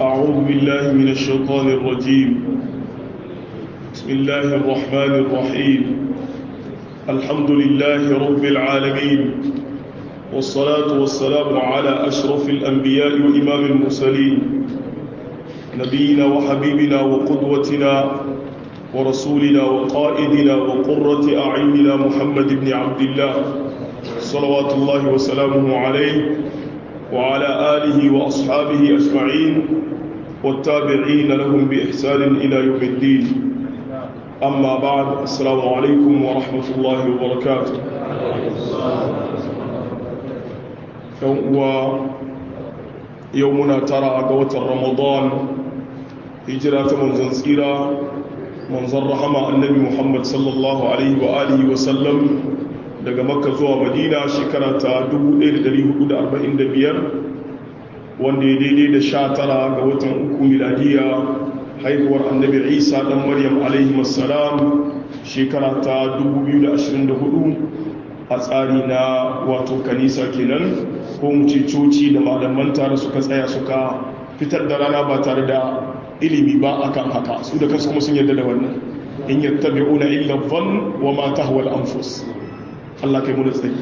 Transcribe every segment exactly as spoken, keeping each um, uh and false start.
أعوذ بالله من الشيطان الرجيم. بسم الله الرحمن الرحيم. الحمد لله رب العالمين، والصلاة والسلام على أشرف الأنبياء وإمام المرسلين، نبينا وحبيبنا وقدوتنا ورسولنا وقائدنا وقرة أعيننا محمد بن عبد الله صلوات الله وسلامه عليه وعلى آله وأصحابه أجمعين والتابعين لهم بإحسان إلى يوم الدين. أما بعد، السلام عليكم ورحمة الله وبركاته. يومنا ترى قوة رمضان، هجرة منزل سيرة منزل رحمة النبي محمد صلى الله عليه وآله وسلم daga makka zuwa madina shekara ta dubu ɗaya da ɗari hudu da arba'in da biyar, wanda ya daidai da sha tara ga watan uku miladiya haihuwar annabi isa ɗan maryam alaihi wassalam shekara ta dubu biyu da ashirin da hudu a tsari na wato kanisa kenan, ko mu ce coci da malaman tare suka tsaya suka fitar da rana ba tare da ilimi ba akan haka. Su da kansu kuma sun yarda da wannan, in yattabi'una illa dhann wa ma tahwa al-anfus. Allah kai mu da tsayi.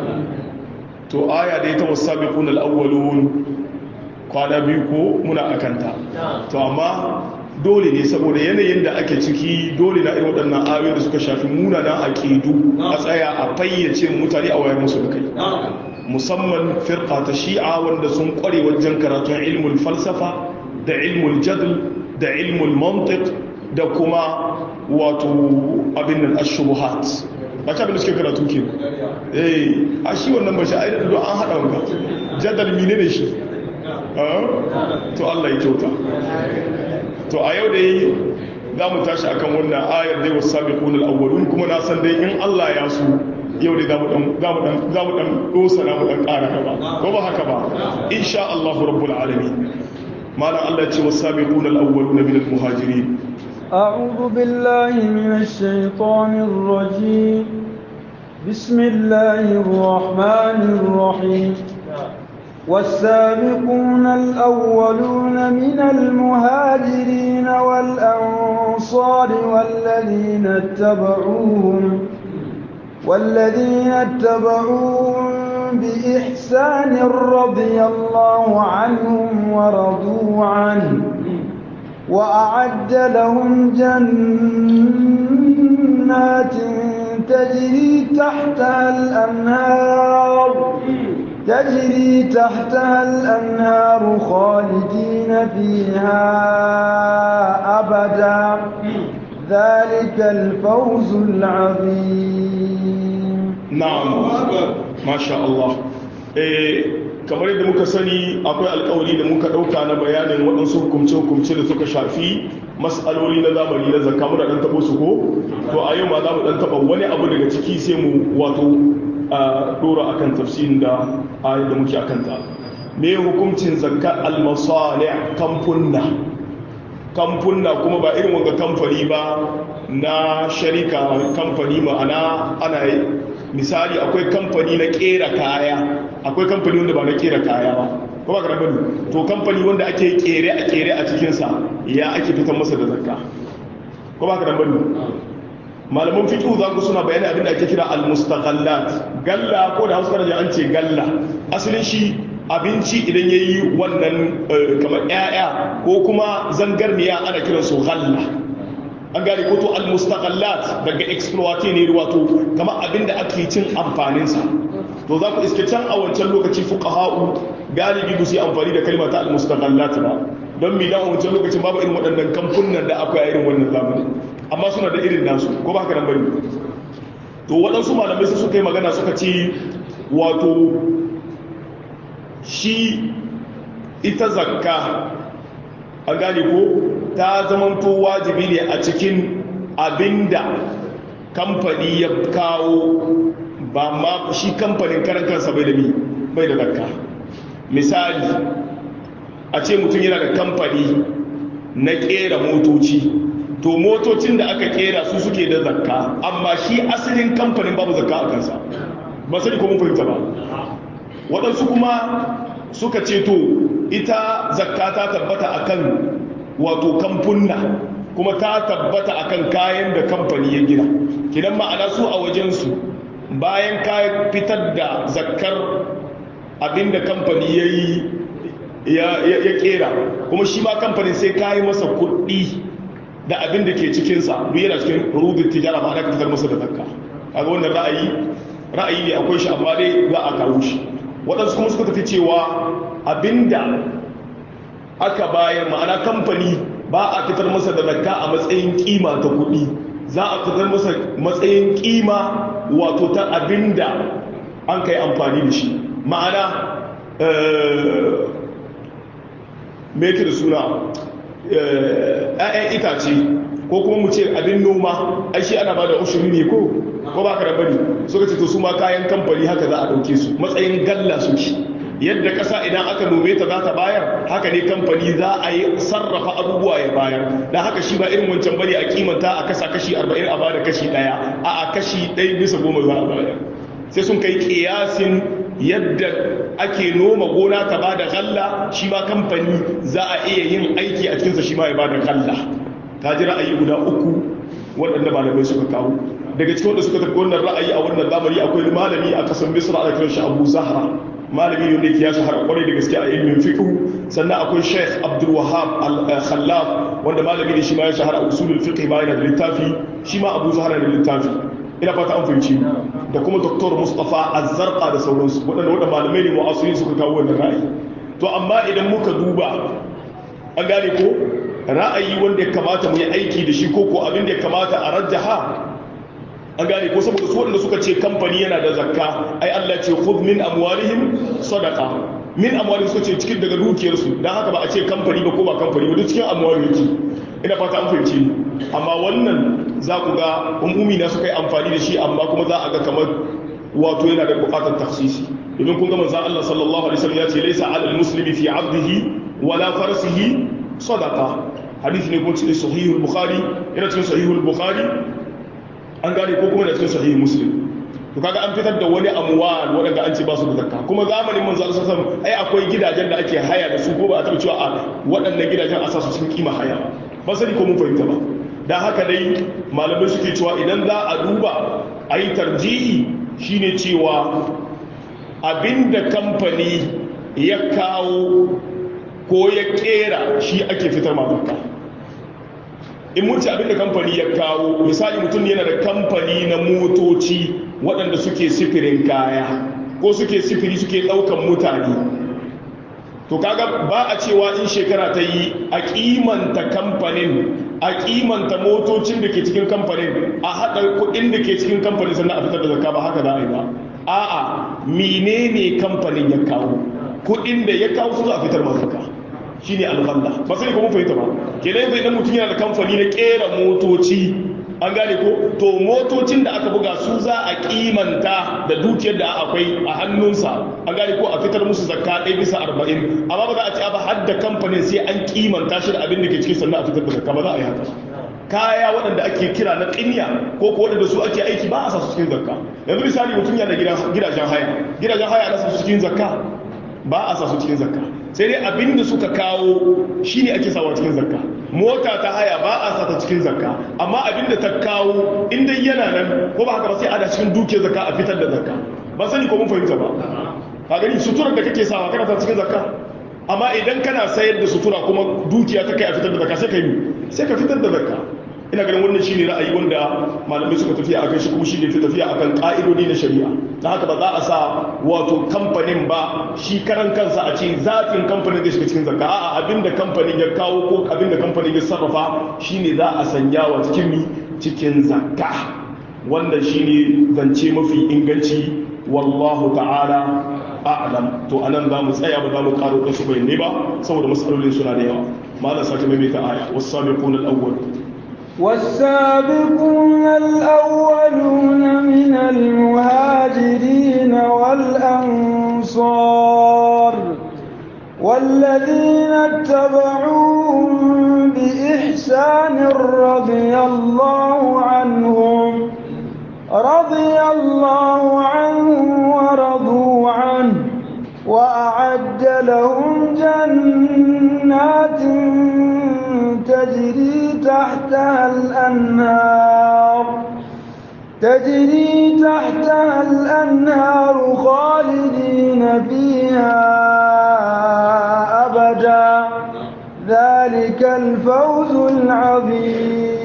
To aya da ita wasabiqun al-awwalun kwana biyu ko muna akanta. To amma dole ne saboda yanayin da ake ciki, dole na irin waɗannan ayoyi da suka shafi munanan aqidu a tsaya a fayyace mutane a wayar musu da kai. Musamman firqa ta Shi'a wanda sun kware wajen karatun ilmul falsafa da ilmul jadl da ilmul mantiq da kuma wato abin nan ash-shubuhat. Ba ta abin da suke karatu ke eh a shi wannan ba shi a yi da an haɗa wanka jadal mine ne shi to Allah ya kyauta. To a yau dai za mu tashi akan wannan ayar dai wasu sabiqun al-awwalun, kuma na san dai in Allah ya so yau dai za mu dan za mu dan dosa na mu dan ƙara gaba ko ba haka ba insha Allah rabbul alamin. malam Allah ya ce wasu sabiqun al-awwalun min al-muhajirin. أعوذ بالله من الشيطان الرجيم. بسم الله الرحمن الرحيم. والسابقون الأولون من المهاجرين والأنصار والذين اتبعوهم والذين اتبعوهم بإحسان رضي الله عنهم ورضوا عنه وأعد لهم جنات تجري تحتها الأنهار تجري تحتها الأنهار خالدين فيها أبدا ذلك الفوز العظيم. نعم ما شاء الله. kamar yadda muka sani akwai alkawari da muka dauka na bayanin waɗansu hukumce-hukumce da suka shafi mas'aloli na zamani na zakka, muna dan tabo su ko to a yau ma za mu dan taba wani abu daga ciki sai mu wato dora akan tafsirin da ayat da muke akan ta. Me hukuncin zakka al-masalih, kamfunna kamfunna kuma ba irin wanga kamfani ba na sharika kamfani, ma'ana ana misali akwai kamfani na kera kaya, akwai kamfani wanda ba na kera kaya ba ko ba ka bane. To kamfani wanda ake kere a kere a cikin sa ya ake fitar masa da zakka ko ba ka bane. Malaman fiqh za ku suna bayani abin da ake kira al-mustaqallat. Galla ko da Hausa da an ce galla, asalin shi abinci idan yayi wannan kamar ƴaƴa ko kuma zangarniya ana kiransu ghalla. An gane ko to al-mustaqallat daga exploite ne, wato kamar abinda ake cin amfanin sa. To za ku iske can a wancan lokaci fuqaha'u galibi ba su yi amfani da kalmar ta al-mustaqallat ba, don mi da wancan lokacin babu irin waɗannan kamfunan da akwai a irin wannan zamani, amma suna da irin nasu ko ba haka nan bane. To waɗansu malamai su suka yi magana suka ce wato shi ita zakka an gane ko ta zamanto wajibi ne a cikin abinda kamfani ya kawo, ba ma shi kamfanin karan kansa bai da mi bai da zakka. Misali a ce mutum yana da kamfani na kera motoci, to motocin da aka kera su suke da zakka, amma shi asalin kamfanin babu zakka a kansa. Ba sai ko mun fahimta ba. Waɗansu kuma suka ce to ita zakka ta tabbata akan wato kamfunna kuma ta tabbata akan kayan da kamfani ya gina kidan ma'ana su a wajensu bayan ka fitar da zakkar abinda kamfani ya yi ya kera kuma shi ma kamfanin sai ka yi masa kuɗi da abinda ke cikinsa duk yana cikin rubin tijara ba da ka fitar masa da zakka kaga wannan ra'ayi ra'ayi ne akwai shi amma dai za a kawo shi waɗansu kuma suka tafi cewa abinda aka bayar ma'ana kamfani ba a fitar masa da zakka a matsayin kima ta kuɗi za a fitar masa matsayin kima wato ta abinda an kai amfani da shi ma'ana me yake da suna ‘ya'yan itace ko kuma mu ce abin noma ai shi ana ba da ushiri ne ko ko ba ka da bari suka ce to su ma kayan kamfani haka za a ɗauke su matsayin galla suke yadda ƙasa idan aka nome ta za ta bayar haka ne kamfani za a yi sarrafa abubuwa ya bayar da haka shi ba irin wancan bane a kimanta a kasa kashi arba'in a bada kashi ɗaya a a kashi ɗaya bisa goma za a bayar sai sun kai kiyasin yadda ake noma gona ta bada galla shi ma kamfani za a iya yin aiki a cikinsa shi ma ya bada galla ta ji ra'ayi guda uku waɗanda malamai suka kawo daga cikin wanda suka tafi wannan ra'ayi a wannan zamani akwai malami a ƙasar misra ana kiran shi abu zahra malami ne wanda yake ya shahara kwarai da gaske a ilmin fiqh sannan akwai Sheikh Abdul Wahhab Al-Khallaf wanda malami ne shi ma ya shahara a usulul fiqh ma yana da littafi shi ma Abu Zahra da littafi ina fata an fahimci da kuma Dr. Mustafa Az-Zarqa da sauransu wadanda wadanda malamai ne mu'asirin suka kawo wannan ra'ayi to amma idan muka duba an gane ko ra'ayi wanda ya kamata mu yi aiki da shi ko ko abin da ya kamata a rajjaha an gane ko saboda su waɗanda suka ce kamfani yana da zakka ai Allah ce khudh min amwalihim sadaqa min amwalihim suka ce cikin daga dukiyarsu dan haka ba a ce kamfani ba ko ba kamfani ba duk cikin amwali yake ina fata an fahimci amma wannan za ku ga umumi na suka yi amfani da shi amma kuma za a ga kamar wato yana da buƙatar takhsisi domin kun ga manzo Allah sallallahu alaihi wasallam ya ce laysa 'ala al-muslimi fi 'abdihi wala farasihi sadaqa hadisi ne kuma cikin sahihul bukhari yana cikin sahihul bukhari an gane ko kuma da cikin sahihi muslim to kaga an fitar da wani amwal wadanda an ce ba su da zakka kuma zamanin manzo Allah sallallahu alaihi wasallam ai akwai gidajen da ake haya da su ko ba a taɓa cewa a waɗannan gidajen a sa su cikin kima haya ba sani ko mun fahimta ba dan haka dai malamai suke cewa idan za a duba ayi tarjihi shine cewa abinda kamfani ya kawo ko ya kera shi ake fitar ma zakka in mun ci abinda kamfani ya kawo misali mutum yana da kamfani na motoci waɗanda suke sifirin kaya ko suke sifiri suke ɗaukan mutane to kaga ba a cewa in shekara ta yi a kimanta kamfanin a kimanta motocin da ke cikin kamfanin a haɗa kuɗin da ke cikin kamfanin sannan a fitar da zakka ba haka za a yi ba a'a menene kamfanin ya kawo kuɗin da ya kawo su za a fitar ma zakka shine alghalla ba sai ko mun fahimta ba kenan yanzu idan mutum yana da kamfani na kera motoci an gane ko to motocin da aka buga su za a kimanta da dukiyar da akwai a hannunsa an gane ko a fitar musu zakka ɗaya bisa arba'in amma ba za a ci ba har da kamfanin sai an kimanta shi da abin da ke cikin sannan a fitar da zakka ba za a yi haka kaya waɗanda ake kira na ƙinya ko ko waɗanda su ake aiki ba a sa su cikin zakka yanzu misali mutum yana gidajen haya gidajen haya ana sa su cikin zakka ba a sa su cikin zakka sai dai abinda suka kawo shine ake sawa cikin zakka mota ta haya ba a sa ta cikin zakka amma abinda ta kawo inda yana nan ko ba haka ba sai ana cikin dukiyar zakka a fitar da zakka ba sani ko mun fahimta ba ka gani suturar da kake sawa kana ta cikin zakka amma idan kana sayar da sutura kuma dukiya ta kai a fitar da zakka sai ka yi sai ka fitar da zakka ina ganin wannan shine ra'ayi wanda malamai suka tafiya akan shi kuma shi ne fi tafiya akan ka'idodi na shari'a ta haka ba za a sa wato kamfanin ba shi karan kansa a ce zafin kamfanin zai shiga cikin zakka a'a abinda kamfanin ya kawo ko abinda kamfanin ya sarrafa shine za a sanya wa cikin mi cikin zakka wannan shine zance mafi inganci wallahu ta'ala a'lam to anan za mu tsaya ba za mu karo wasu bayanai ba saboda matsalolin suna da yawa malam sake maimaita aya was-sabiquna al-awwal والسابقون الأولون من المهاجرين والأنصار والذين اتبعوهم بإحسان رضي الله عنهم رضي الله عنهم ورضوا عنه وأعد وأعد لهم جنات تجري تحتها الأنهار تجري تحتها الأنهار خالدين فيها أبدا ذلك الفوز العظيم.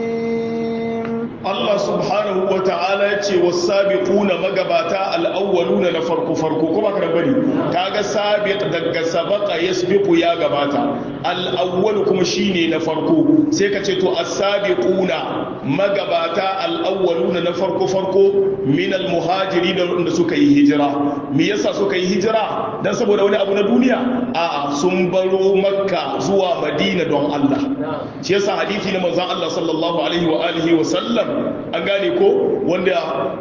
Allah subhanahu wa ta'ala ya ce wasabiquna magabata al-awwaluna na farko farko kuma ka bari kaga sabiq daga sabaqa yasbiqu ya gabata al-awwal kuma shine na farko sai ka ce to as-sabiquna magabata al-awwaluna na farko farko min al-muhajirin da suka yi hijira me yasa suka yi hijira dan saboda wani abu na duniya a'a sun baro makka zuwa madina don Allah shi yasa hadisi na manzon Allah sallallahu alaihi wa alihi wa sallam an gane ko wanda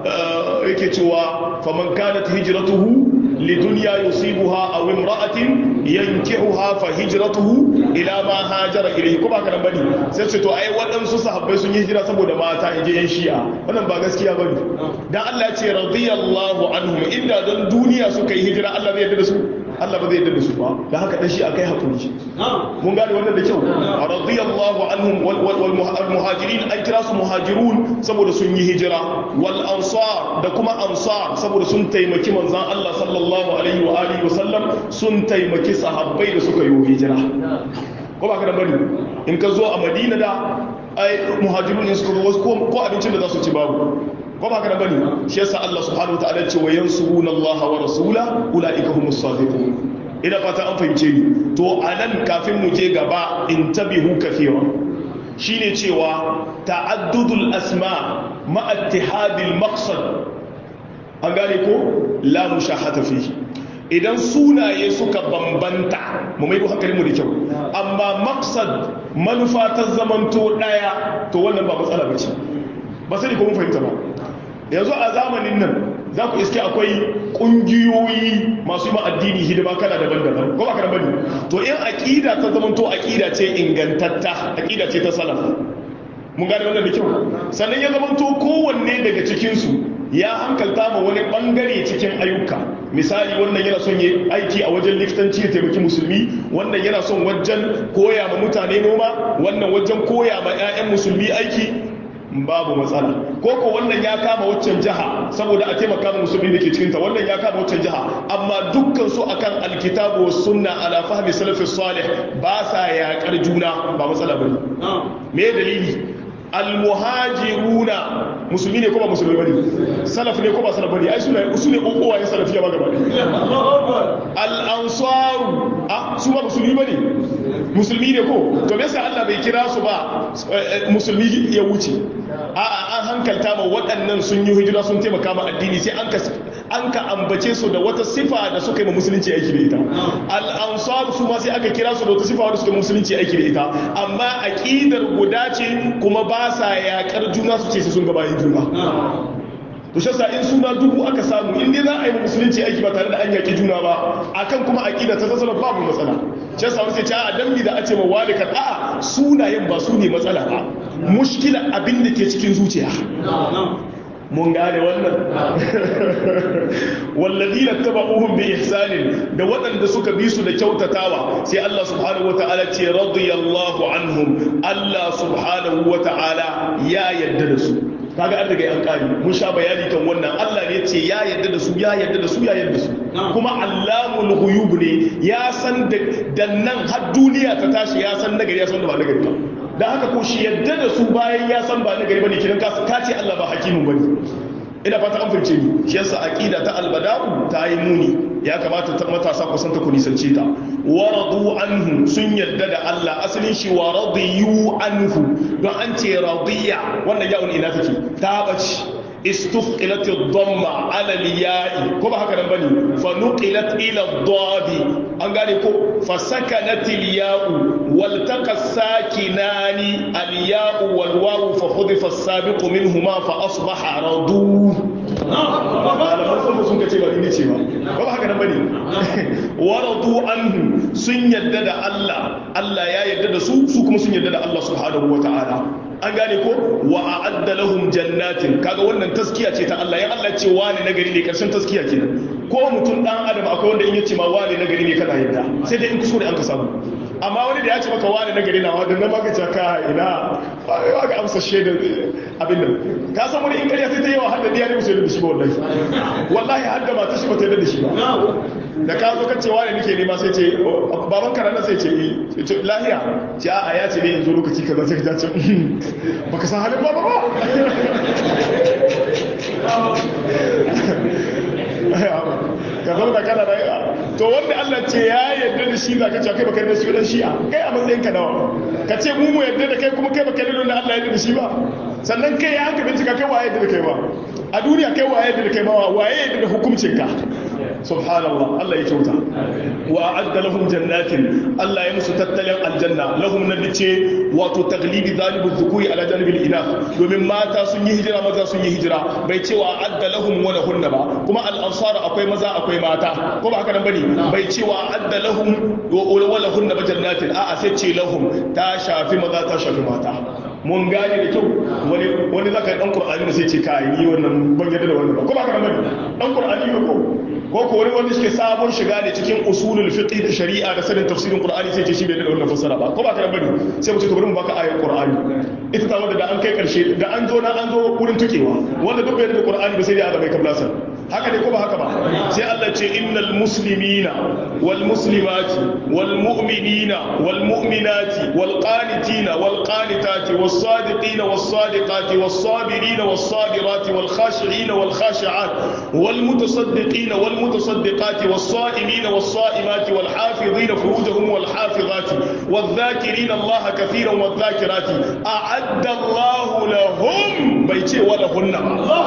yake cewa faman kanat hijratuhu lidunya yusibuha aw imra'atin yankihuha fa hijratuhu ila ma hajara ilayhi ko ba kana bane sai ce to ai waɗansu sahabbai sun yi hijira saboda mata inje yan shi'a wannan ba gaskiya bane dan Allah ya ce radiyallahu anhum inda don duniya suka yi hijira Allah zai yarda da su Allah ba zai yarda da su ba dan haka dan shi akai hakuri mun gane wannan da kyau radiyallahu anhum wal muhajirin an kira su muhajirun saboda sun yi hijira wal ansar da kuma ansar saboda sun taimaki manzon Allah sallallahu alaihi wa alihi wa sallam sun taimaki sahabbai da suka yi hijira ko ba ka da bari in ka zo a Madina da ai muhajirun ne suka zo ko abincin da za su ci babu ko ba ka da bane shi yasa Allah subhanahu wataala ya ce wa yansuruna Allah wa rasula ulaika humus sadiqun ina fata an fahimce ni to anan kafin mu je gaba intabihu kathira shine cewa ta'addudul asma ma ittihadil maqsad an gane ko la mushahata fihi idan sunaye suka bambanta mu mai hankalin mu da kyau amma maqsad manufa ta zamanto daya to wannan ba matsala bace ba sai ko mun fahimta ba yanzu a zamanin nan za ku iske akwai kungiyoyi masu yi addini hidima kala daban-daban ko ba kana bane to in aqida ta zamanto aqida ce ingantatta aqida ce ta salaf mun gane wannan da kyau sannan ya zamanto kowanne daga cikin su ya hankalta ma wani bangare cikin ayyuka misali wannan yana son yi aiki a wajen likitanci ya taimaki musulmi wannan yana son wajen koya ma mutane noma wannan wajen koya ma 'ya'yan musulmi aiki babu matsala ko ko wannan ya kama waccan jiha saboda a taimaka ma musulmi da ke cikinta wannan ya kama waccan jiha amma dukkan su akan alkitabu was sunna ala fahmi salafis salih ba sa yaƙar juna ba matsala bane me dalili almuhajiruna musulmi ne ko ba musulmi bane salaf ne ko ba salaf bane ai suna usule kokowa ne salafiya ba gaba al-ansaru ah su ba musulmi bane musulmi ne ko to me yasa Allah bai kira su ba musulmi ya wuce a'a an hankalta ma waɗannan sun yi hijira sun taimaka ma addini sai an ka an ka ambace su da wata sifa da suka yi ma musulunci aiki da ita al-ansar su ma sai aka kira su da wata sifa da suka yi musulunci aiki da ita amma aqidar guda ce kuma ba sa yakar juna su ce sai sun gabayin juna to shi yasa in suna dubu aka samu in dai za a yi musulunci aiki ba tare da an yaki juna ba akan kuma aqida ta tasawuf babu matsala shi yasa wani sai ce a dan da a ce ma walika a'a sunayen ba su ne matsala ba mushkila abin da ke cikin zuciya mun gane wannan walladina tabauhum bi ihsanin da waɗanda suka bi su da kyautatawa sai Allah subhanahu wataala ce radiyallahu anhum Allah subhanahu wataala ya yarda da su kaga an daga an kari mun sha bayani kan wannan Allah ne ce ya yarda da su ya yarda da su ya yarda da su kuma allamul ghuyub ne ya san da nan har duniya ta tashi ya san nagari ya san da ba nagari ba da haka ko shi yarda da su bayan ya san ba nagari bane kidan ka ce Allah ba hakimin bane ina fata an fahimce ni shi yasa aqida ta albada'u ta yi muni ya kamata ta matasa kusan ta ku nisance ta waradu anhu sun yarda da Allah asalin shi wa radiyu anhu don an ce radiya wannan ya'un ina take ta bace استثقلت الضمة على الياء كما هكذا بني فنقلت إلى الضاد أنقالكو فسكنت الياء والتقى الساكنان الياء والواو فحذف السابق منهما فأصبح ردو على مرسل سنك تبا ديني تبا كما هكذا بني ورضوا عنه سن يدد الله الله يا يدد سو سوكم سن يدد الله سبحانه وتعالى an gane ko wa a'adda lahum jannatin kaga wannan taskiya ce ta Allah ya Allah ce wani nagari ne karshen taskiya kenan ko mutum dan adam akwai wanda in yace ma wani na gari ne kana yadda sai dai in kuskure an ka samu amma wani da ya ce maka wani na gari na wadda na maka caka ina ba ga amsa shaida abin nan ka san wani in kariya sai ta yawa hadda diya ne musu da shi ba wallahi wallahi hadda mata shi ba ta yadda da shi ba da ka zo kan cewa ne nake nema sai ce baban karana sai ce ce lahiya ce a ya ce ne yanzu lokaci kaza sai ka ce baka san halin baba ba ka zauna kana rayuwa to wanda Allah ce ya yarda da shi zaka ce kai baka yarda da shi dan shi'a kai a matsayin ka nawa ka ce mu mu yarda da kai kuma kai baka yarda da Allah ya yarda da shi ba sannan kai ya haka bincika kai waye yarda da kai ba a duniya kai waye yarda da kai ba waye yarda da hukuncin ka subhanallah Allah ya kyauta wa a'adda lahum jannatin Allah ya musu tattalin aljanna lahum nabice wato taglibi zalibu dhukuri ala janibil inath domin mata sun yi hijira maza sun yi hijira bai cewa a'adda lahum wa lahunna ba kuma al ansar akwai maza akwai mata ko ba haka nan bane bai cewa a'adda lahum wa lahunna ba jannatin a'a sai ce lahum ta shafi maza ta shafi mata mun gane da kyau wani wani zaka yi dan qur'ani sai ce kai ni wannan ban yadda da wannan ba ko ba haka nan bane dan qur'ani ko ko ko wani wanda suke sabon shiga ne cikin usulul fiqh da shari'a da sanin tafsirin qur'ani sai ce shi bai da wannan fassara ba ko ba kana bane sai mu ce to bari mu baka ayar qur'ani ita ta wanda da an kai karshe da an zo na an zo wurin tukewa wanda duk bai da qur'ani ba sai dai aka bai kablasan haka ne ko ba haka ba sai Allah ce innal muslimina wal muslimati wal mu'minina wal mu'minati wal qanitina wal qanitati was sadiqina was sadiqati was sabirina was sabirati wal khashi'ina wal khashi'at wal mutasaddiqina wal المتصدقات والصائمين والصائمات والحافظين فروجهم والحافظات والذاكرين الله كثيرا والذاكرات أعد الله لهم بيتي ولهن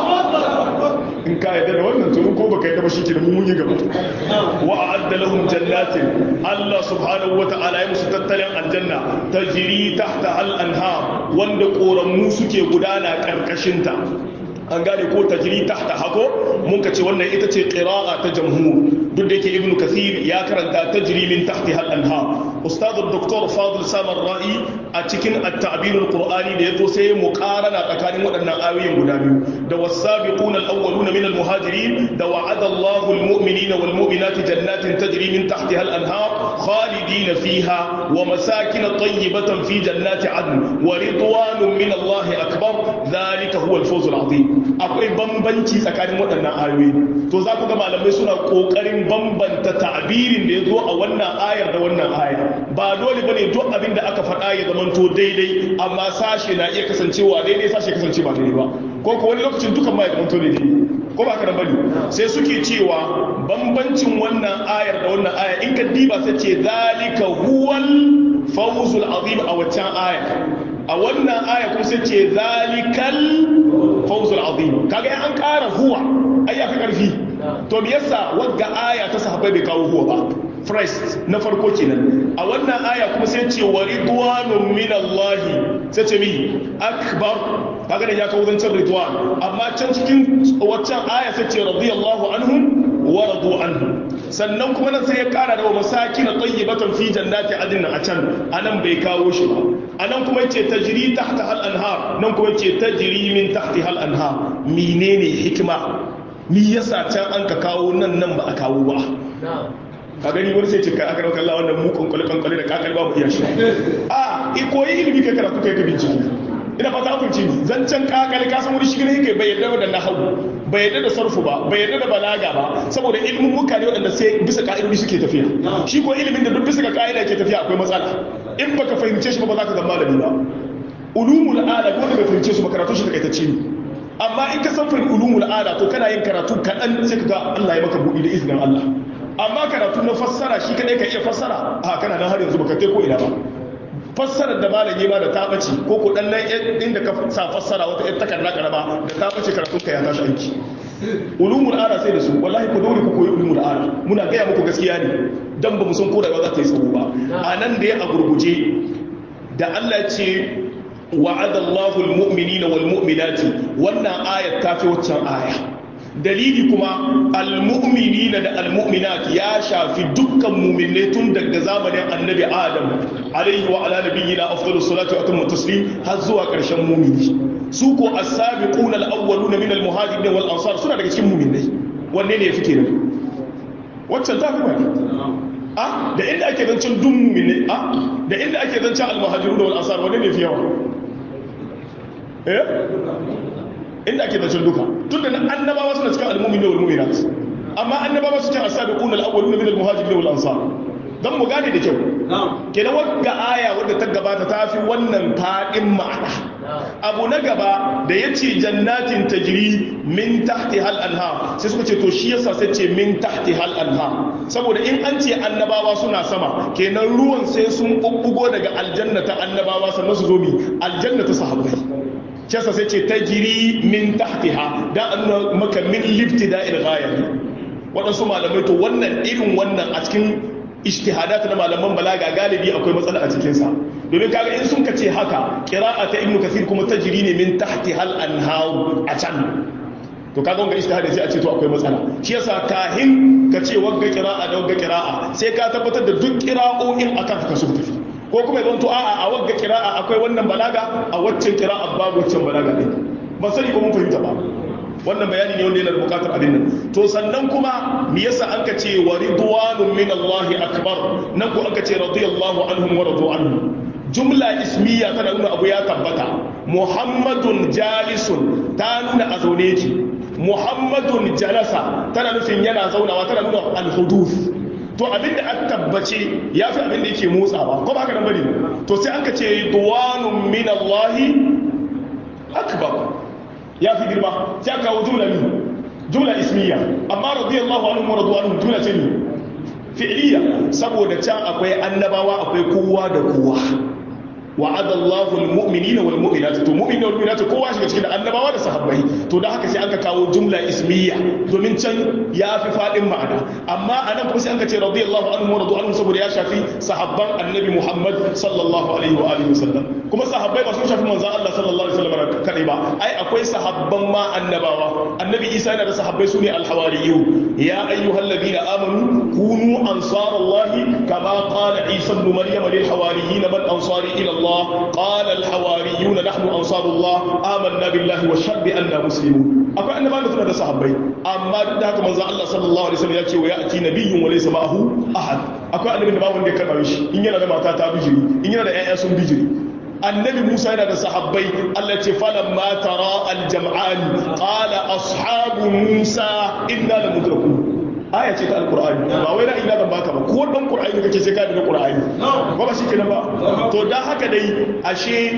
إن كان يدل wannan to ko baka yadda ba shi kenan mun yi gaba wa a'adda lahum jannatin Allah subhanahu wa ta'ala ya musu tattalin aljanna tajri tahta al-anhar wanda koramu suke gudana karkashin ta an gane ko tajri tahta hako mun ka ce wannan ita ce qira'a ta jamhur duk da yake ibnu kathir ya karanta tajri min tahtiha al-anhar ustad dr fadil samar ra'i a cikin at-ta'bir al-qur'ani da yazo sai muqarana tsakanin waɗannan ayoyin guda biyu da was-sabiqun al-awwaluna min al-muhajirin da wa'ada Allahu al-mu'minina wal-mu'minati jannatin tajri min tahtiha al-anhar khalidina fiha wa masakin tayyibatan fi jannati adn wa ridwanun min Allah akbar dhalika huwa al-fawz al-'azim akwai bambanci tsakanin waɗannan ayoyi to za ku ga malamai suna ƙoƙarin bambanta ta'abirin da ya zo a wannan ayar da wannan aya ba dole bane duk abin da aka faɗa ya zamanto daidai amma sashe na iya kasancewa daidai sashe kasance ba daidai ba ko ko wani lokacin dukan ma ya zamanto daidai ko ba haka bane sai suke cewa bambancin wannan ayar da wannan aya in ka diba sai ce zalika huwal fawzul azim a waccan aya a wannan aya kuma sai ce zalikal fawzul azim kaga an ƙara huwa ai ya fi ƙarfi to me yasa wagga aya ta sahabbai bai kawo huwa ba first na farko kenan a wannan aya kuma sai ce wa ridwanun min Allah sai ce mi akbar kaga da ya kawo zancen ridwan amma can cikin waccan aya sai ce radiyallahu anhum wa radu anhu sannan kuma nan sai ya kara da wa masakin tayyibatan fi jannati adn a can anan bai kawo shi ba anan kuma yace tajri tahta al anhar nan kuma yace tajri min tahti al anhar menene hikima mi yasa can an ka kawo nan nan ba a kawo ba ka gani wani sai ce kai aka dauka Allah wannan mu kankale kankale da kakal ba mu iya shi a i koyi ilimi kai karatu kai ka bincike ina fata ku ci zancan kakal ka san wani shi ne yake bai yarda da nahwu bai yarda da sarfu ba bai yarda da balaga ba saboda ilimin muka ne wadanda sai bisa ka'idodi suke tafiya shi ko ilimin da duk bisa ga ka'ida ke tafiya akwai matsala in baka fahimce shi ba ba za ka zama malami ba ulumul ala ko da bai fahimce su ba karatu shi kai ta ci amma in ka san fahimci ulumul ala to kana yin karatu kaɗan sai ka ga Allah ya maka buɗi da izinin Allah amma karatu na fassara shi kadai ka iya fassara a kana nan har yanzu baka kai ko ina ba fassarar da malami ma da ta bace ko ko dan nan inda ka sa fassara wata ita takarda karama da ta bace karatun ka ya tashi aiki ulumul ala sai da su wallahi ku dole ku koyi ulumul ala muna gaya muku gaskiya ne dan ba mu san ko da ba za ta yi tsawo ba anan da ya a gurguje da Allah ce wa'ada Allahu al-mu'minina wal mu'minati wannan ayat ta fi waccan aya dalili kuma al-mu'minina da al-mu'minat ya shafi dukkan mu'minai tun daga zamanin annabi Adam alaihi wa ala nabiyyina afdalus salatu wa atammu taslim har zuwa karshen mu'mini su ko as-sabiquna al-awwaluna min al-muhajirin wal ansar suna daga cikin mu'minai wanne ne yafi kenan waccan ta fi mai a da inda ake zancen dun mu'mini a da inda ake zancen al-muhajirun wal ansar wanda ne fi yawa eh inda ake zancen duka tunda annabawa suna cikin al-mu'minin wal mu'minat amma annabawa su cikin as-sabiqun al-awwaluna min al-muhajirin wal ansar dan mu gane da kyau kenan wanda aya wadda ta gabata ta fi wannan fadin ma'ana abu na gaba da yace jannatin tajri min tahtiha al-anhar sai suka ce to shi yasa sai ce min tahtiha al-anhar saboda in an ce annabawa suna sama kenan ruwan sai sun bubbugo daga aljanna ta annabawa sannan su zo mi aljanna ta sahabbai kesa sai ce tajri min tahtiha da anna maka min libtida'il ghaya wadansu malamai to wannan irin wannan a cikin ijtihadat na malaman balaga galibi akwai matsala a cikin sa domin kaga in sun kace haka qira'a ta ibnu kathir kuma tajri ne min tahtiha al-anhar a can to kaga wanga ijtihadi sai a ce to akwai matsala shi yasa kahin ka ce wanga qira'a da wanga qira'a sai ka tabbatar da duk qira'o'in akan haka su tafi ko kuma idan to a'a a wanga qira'a akwai wannan balaga a waccan qira'a babu waccan balaga din ban sani ko mun fahimta ba wannan bayani ne wanda yana da bukatar abin nan to sannan kuma me yasa an ka ce wa ridwanun min Allah akbar nan ko aka ce radiyallahu anhum wa radu anhu jumla ismiya tana nuna abu ya tabbata muhammadun jalisun ta nuna a zaune ki muhammadun jalasa tana nufin yana zaunawa tana nuna al-huduth to abinda aka tabbace yafi abinda yake motsawa ko ba haka nan bane to sai an ka ce ridwanun min Allah akbar ya fi girma sai aka kawo jumla mi jumla ismiya amma radiyallahu anhu wa radwanu jumla ce ne fi'liya saboda can akwai annabawa akwai kowa da kowa wa'ada Allahu al-mu'minina wal mu'minat to mu'minina wal mu'minat kowa shiga cikin annabawa da sahabbai to dan haka sai aka kawo jumla ismiya domin can ya fi fadin ma'ana amma anan kuma sai aka ce radiyallahu anhu wa radwanu saboda ya shafi sahabban annabi Muhammad sallallahu alaihi wa alihi wasallam kuma sahabbai ba sun shafi manzon Allah sallallahu alaihi wasallam kadai ba ai akwai sahabban ma annabawa annabi Isa yana da sahabbai sune al-hawariyun ya ayyuhalladhina amanu kunu ansarallahi kama qala Isa ibn Maryam lil hawariyin man ansari ila Allah qala al-hawariyun nahnu ansarullah amanna billahi wa shahid bi anna muslimun akwai annabawa da suna da sahabbai amma duk da haka manzon Allah sallallahu alaihi wasallam ya ce wa ya'ti nabiyyun wa laysa ma'ahu ahad akwai annabi da ba wanda ya karba shi in yana da mata ta bijiri in yana da ƴaƴa sun bijiri annabi Musa yana da sahabbai Allah ce falan ma tara aljam'ani qala ashabu Musa inna la mudrakun aya ce ta alqur'ani ba wai ra'ayi na ban baka ba ko dan qur'ani kake sai ka da qur'ani ba ba shikenan ba to dan haka dai ashe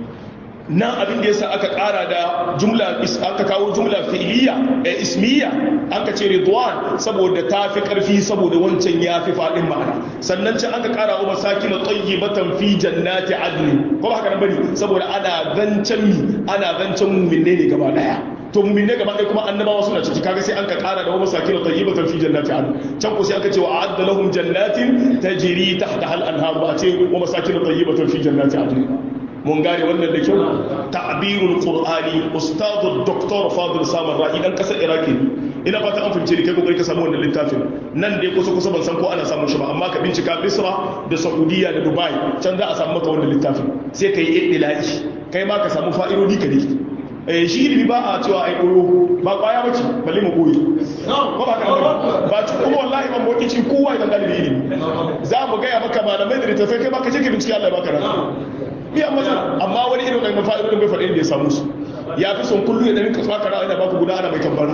nan abin da yasa aka kara da jumla aka kawo jumla fi'liya eh, ismiya aka ce ridwan saboda ta fi karfi saboda wancan ya fi fadin ma'ana sannan can aka kara wa masakin tayyibatan fi jannati adn ko ba haka nan bane saboda ana zancen mi ana zancen mu'minne ne gaba daya to mu'minne gaba daya kuma annabawa suna ciki kaga sai an ka kara da wa masakin tayyibatan fi jannati adn can ko sai aka ce wa a'adda lahum jannatin tajri tahtaha al-anhar ba ce wa masakin tayyibatan fi jannati adn mun gane wannan da kyau ta'birul qur'ani ustadu doktor fadil samar ra'i dan kasar iraki ina fata an fince kai kokari ka samu wannan littafin nan dai kusa kusa ban san ko ana samun shi ba amma ka bincika Misra da Saudiya da Dubai can za a samu maka wannan littafin sai kai iddila'i kai ma ka samu fa'idodi ka riki eh shi ilimi ba a cewa ai koyo ba kwaya bace balle mu koyi ko ba ka ba kuma wallahi ban boki ci kowa idan galibi ilimi za mu ga ya maka malamai da littafai kai ba ka je ka bincike Allah ya baka rana biyan matsala amma wani irin wannan fa'idodin bai faɗin da ya samu su ya fi son kullu ya ɗan rinka tsaka ra'a ina baku guda ana mai tambara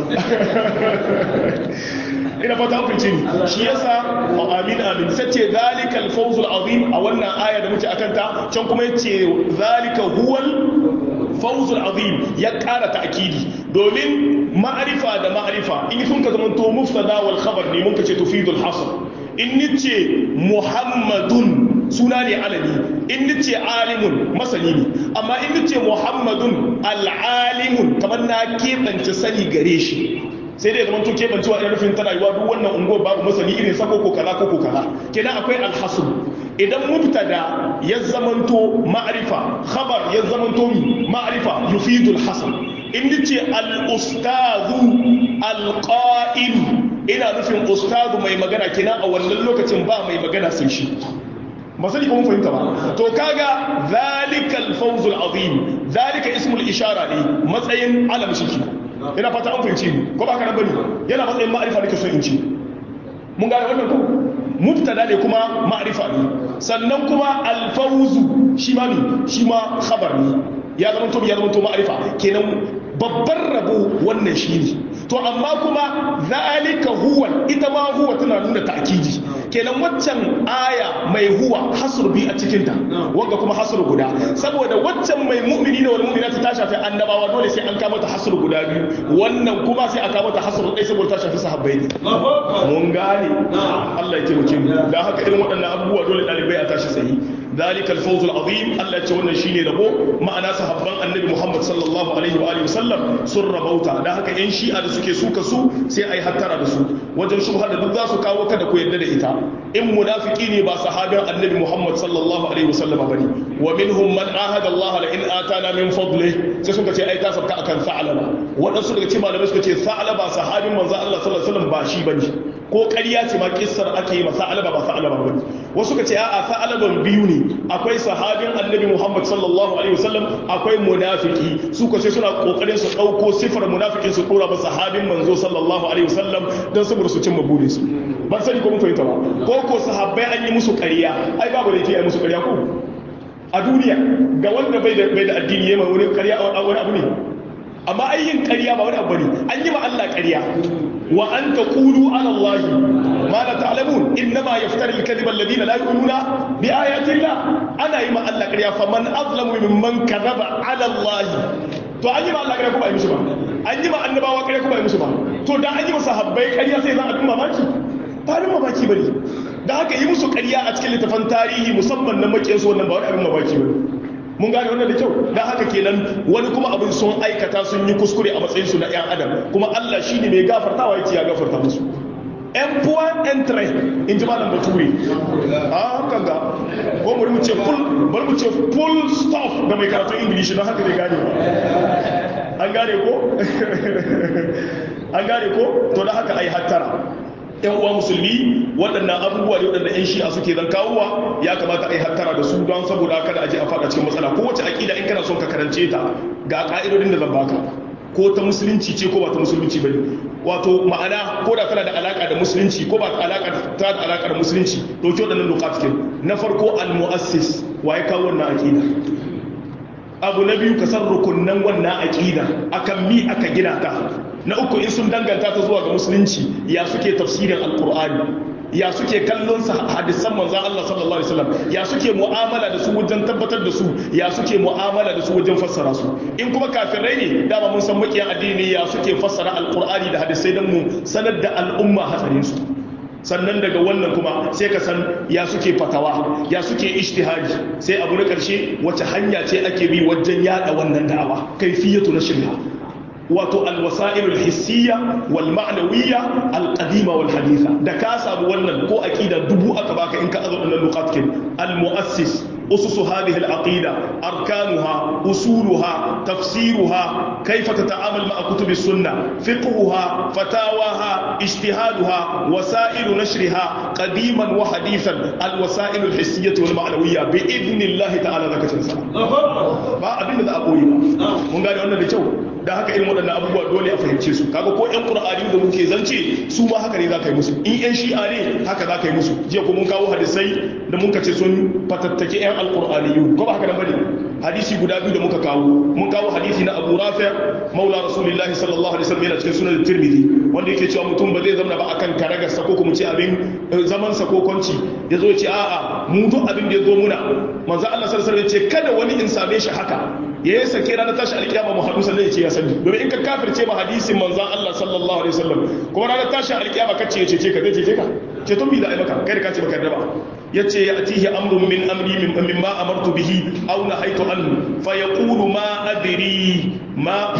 ina fata an fice ni shi yasa amin amin sace zalikal fawzul azim a wannan aya da muke akan ta can kuma yace zalika huwal fawzul azim ya ƙara ta'kidi domin ma'arifa da ma'arifa in sun ka zamanto muftada wal khabar ne mun ka ce tufidul hasr in nice muhammadun suna ne alami in nace alimun masani ne amma in nace muhammadun al'alimun kamar na keɓance sani gare shi sai dai zaman to keɓancewa ina nufin tana yiwa duk wannan unguwar babu masani irin sa koko kaza koko kaza kenan akwai alhasul idan mubtada ya zamanto ma'rifa khabar ya zamanto ma'rifa yufidul hasl in nace al-ustazu al-qa'il ina nufin ustazu mai magana kenan a wannan lokacin ba mai magana sai shi masani kuma fahimta ba to kaga zalikal fawzul azim zalika ismul ishara ne matsayin alam shiki ina fata an fahimci ko ba ka nan bane yana matsayin ma'arifa da ke so in ci mun gane wannan ko mubtada ne kuma ma'rifa ne sannan kuma alfawzu shi ma ne shi ma khabar ne ya zama to ya zama to ma'rifa kenan babban rabo wannan shi ne to amma kuma zalika huwa ita ma huwa tana nuna ta'kidi kenan waccan aya mai huwa hasr bi a cikin ta wanda kuma hasr guda saboda waccan mai mu'mini da wal mu'minati ta shafi annabawa dole sai an kama ta hasr guda biyu wannan kuma sai aka mata hasr dai saboda ta shafi sahabbai ne mun gane Allah ya taimake mu dan haka irin waɗannan abubuwa dole dalibai a tashi sahi zalikal fawzul azim Allah ya ce wannan shine rabo ma'ana sahabban annabi Muhammad sallallahu alaihi wa alihi wasallam sun rabauta dan haka yan shi'a da suke suka su sai ai hattara da su wajen shubha da duk za su kawo kada ku yarda da ita in munafiki ne ba sahabin annabi Muhammad sallallahu alaihi wasallam bane wa minhum man ahada Allah la in atana min fadlihi sai suka ce ai ta sabka akan sa'alaba wadansu daga cikin malamai suka ce sa'alaba sahabin manzo Allah sallallahu alaihi wasallam ba shi bane ko ƙarya ce ma kissar ake yi masa alaba ba sa'alaba bane wasu suka ce a'a sa'alaban biyu ne akwai sahabin annabi Muhammad sallallahu alaihi wasallam akwai munafiki su ko sai suna kokarin su dauko sifar munafikin su dora ba sahabin manzo sallallahu alaihi wasallam dan saboda su cimma burin su ban sani ko mun fahimta ba ko ko sahabbai an yi musu ƙarya ai babu laifi ai musu ƙarya ko a duniya ga wanda bai da bai da addini yayin wani ƙarya a wani abu ne amma ai yin ƙarya ba wani abu ne an yi ma Allah ƙarya wa an taqulu ala Allah ma la ta'lamun inma yaftari al-kadhiba alladhina la yu'minuna bi ayati Allah ana yi ma Allah ƙarya fa man azlamu mimman kadhaba ala Allah to an yi ma Allah ƙarya ko ba yi musu ba an yi ma annabawa ƙarya ko ba yi musu ba to dan an yi masa habbai ƙarya sai zan abin mamaki ba abin mamaki bane da haka yi musu ƙarya a cikin littafin tarihi musamman na makiyansu wannan ba wani abin mamaki bane mun gane wannan da kyau don haka kenan wani kuma abin sun aikata sun yi kuskure a matsayinsu na 'yan adam kuma Allah shi ne mai gafartawa ya ce ya gafarta musu en point entre in ji malam bature a hakan ga ko bari mu ce full bari mu ce full stop ga mai karatun ingilishi don haka zai gane an gane ko an gane ko to da haka ai hattara yan uwa musulmi waɗannan abubuwa ne waɗanda yan shi'a suke zan kawowa ya kamata a yi hattara da su don saboda kada a je a faɗa cikin matsala ko wace aƙida in kana son ka karance ta ga ƙa'idodin da zan baka ko ta musulunci ce ko ba ta musulunci ba ne wato ma'ana ko da tana da alaƙa da musulunci ko ba ta alaƙa ta da alaƙa da musulunci ɗauki waɗannan lokacin na farko al-mu'assis wa ya kawo wannan aƙida abu na biyu ka san rukunnan wannan aƙida akan mi aka gina ta na uku in sun danganta ta zuwa ga musulunci ya suke tafsirin alkur'ani ya suke kallon hadisan manzon Allah sallallahu alaihi wasallam ya suke mu'amala da su wajen tabbatar da su ya suke mu'amala da su wajen fassara su in kuma kafirai ne dama mun san makiyan addini ya suke fassara alkur'ani da hadisai dan mu sanar da al'umma hatsarin su sannan daga wannan kuma sai ka san ya suke fatawa ya suke ijtihadi sai abu na karshe wace hanya ce ake bi wajen yada wannan da'awa kaifiyatu nashriha wato alwasa'ilul hissiyya wal ma'nawiyya al qadima wal haditha da ka samu wannan ko aqida dubu aka baka in ka azo wannan luqatkin al muassis usus hadhihi al aqida arkanuha usuluha tafsiruha kayfa tata'amal ma'a kutub as sunnah fiqhuha fatawaha ijtihaduha wasa'il nashriha qadiman wa hadithan al wasa'il al hissiyyah wal ma'nawiyya bi idnillahi ta'ala zakatin sa ba abinda da aboyi ba mun gane wannan da kyau da haka irin waɗannan abubuwa dole a fahimce su kaga ko ƴan qur'ani da muke zance su ma haka ne za ka yi musu in ƴan shi'a ne haka za ka yi musu jiya ko mun kawo hadisai da muka ce sun fatattake ƴan alqur'aniyyu ko ba haka nan bane hadisi guda biyu da muka kawo mun kawo hadisi na Abu Rafi maula rasulullahi sallallahu alaihi wasallam yana cikin sunan Tirmidhi wanda yake cewa mutum ba zai zama ba akan karagarsa ko kuma ce abin zaman sa ko kwanci yazo ya ce a'a mu duk abin da yazo muna manzo Allah sallallahu alaihi wasallam ya ce kada wani in same shi haka ya yi sake ranar tashi alkiyama mu haɗu sannan ya ce ya sani domin in ka kafirce ma hadisin manzan Allah sallallahu alaihi wasallam kuma ranar tashi alkiyama kace ya cece ka zai cece ka ce tun bi da ai maka kai da kace baka yarda ba yace ya atihi amrun min amri min mimma amartu bihi aw nahaytu an fa yaqulu ma adri ma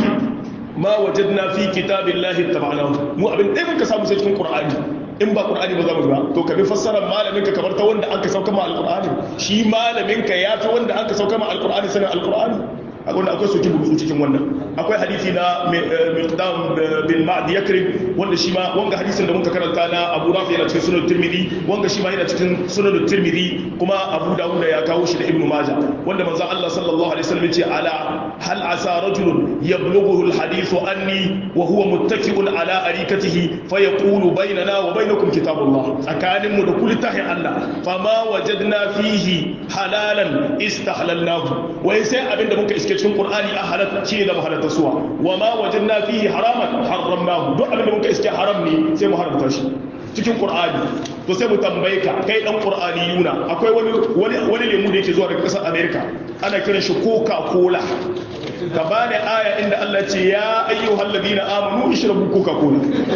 ma wajadna fi kitabillahi tabanahu mu abin dai muka samu sai cikin qur'ani in ba qur'ani ba za mu ba to ka bi fassarar malamin ka kamar ta wanda aka sauka ma alqur'ani shi malamin ka yafi wanda aka sauka ma alqur'ani sanin alqur'ani akwai akwai soki burutsu cikin wannan akwai hadisi na Miqdam bin Ma'd Yakrib wanda shi ma wanga hadisin da muka karanta na Abu Rafi yana cikin sunan Tirmidhi wanga shi ma yana cikin sunan Tirmidhi kuma Abu Dawud ya kawo shi da Ibn Majah wanda manzo Allah sallallahu alaihi wasallam yace ala hal asa rajulun yablughu al hadithu anni wa huwa muttaki'un ala arikatihi fayaqulu bainana wa bainakum kitabullah tsakanin mu da kullu tahin Allah fama wajadna fihi halalan istahlalnahu wai sai abinda muka iske cikin Qur'ani a halatta shi da halatta suwa wa ma wajadna fihi haraman harramnahu duk abinda muka iske haram ne sai mu haramta shi cikin Qur'ani to sai mu tambaye ka kai dan Qur'ani yuna akwai wani wani wani lemu da yake zuwa daga kasar America ana kiran shi Coca-Cola ka bani aya inda Allah ce ya ayyuhal ladina amanu ishrabu Coca-Cola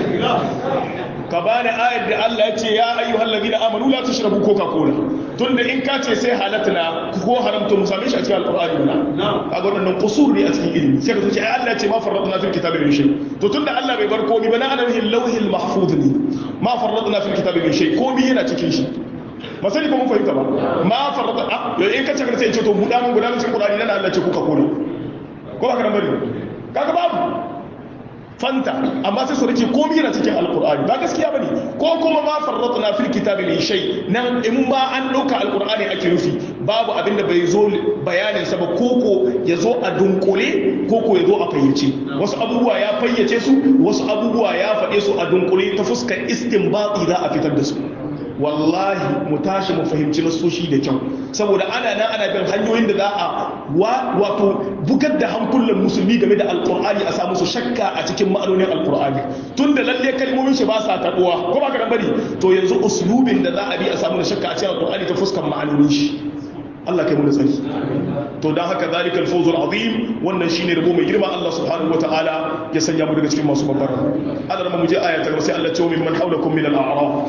ka bani ayar da Allah ya ce ya ayyuhal ladina amanu la tashrabu Coca-Cola tunda in ka ce sai halatta ko haramta mu same shi a cikin alqur'ani na kaga wannan kusur ne a cikin ilimi sai ka ce ai Allah ya ce ma farradna fil kitabi min shay to tunda Allah bai bar komai ba na ana yin lawhil mahfuz ne ma farradna fil kitabi min shay komai yana cikin shi masani ko mun fahimta ba ma farradna in ka ce ka ce to buda mun guda mun cikin qur'ani nan Allah ya ce Coca-Cola ko ba ka bari kaga babu fanta amma sai su rike komai yana cikin alqur'ani ba gaskiya bane ko kuma ma farratna fil kitabi min shay nan in ba an dauka alqur'ani ake nufi babu abinda bai zo bayanin sa ba koko yazo a dunkule koko yazo a fayyace wasu abubuwa ya fayyace su wasu abubuwa ya faɗe su a dunkule ta fuskar istinbati za a fitar da su wallahi mu tashi mu fahimci nasoshi da kyau saboda ana nan ana bin hanyoyin da za a wato bugar da hankulan musulmi game da alkur'ani a samu su shakka a cikin ma'anonin alkur'ani tun da lalle kalmomin shi ba sa taduwa ko ba ka dan bari to yanzu uslubin da za a bi a samu shakka a cikin alkur'ani ta fuskar ma'anonin shi Allah kai mu da tsari to dan haka zalikal fawzul azim wannan shine rabo mai girma Allah subhanahu wataala ya sanya mu daga cikin masu babbar Allah mu je aya ta gaba sai Allah ya ce min man hawlakum min al-a'rab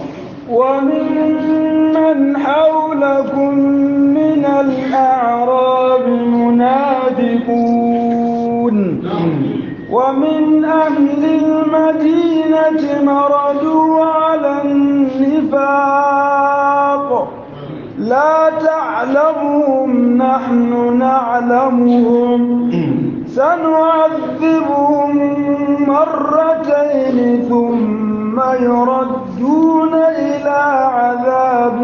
وممن حولكم من الأعراب منافقون ومن أهل المدينة مردوا على النفاق لا تعلمهم نحن نعلمهم سنعذبهم مرتين ثم يردون إلى عذاب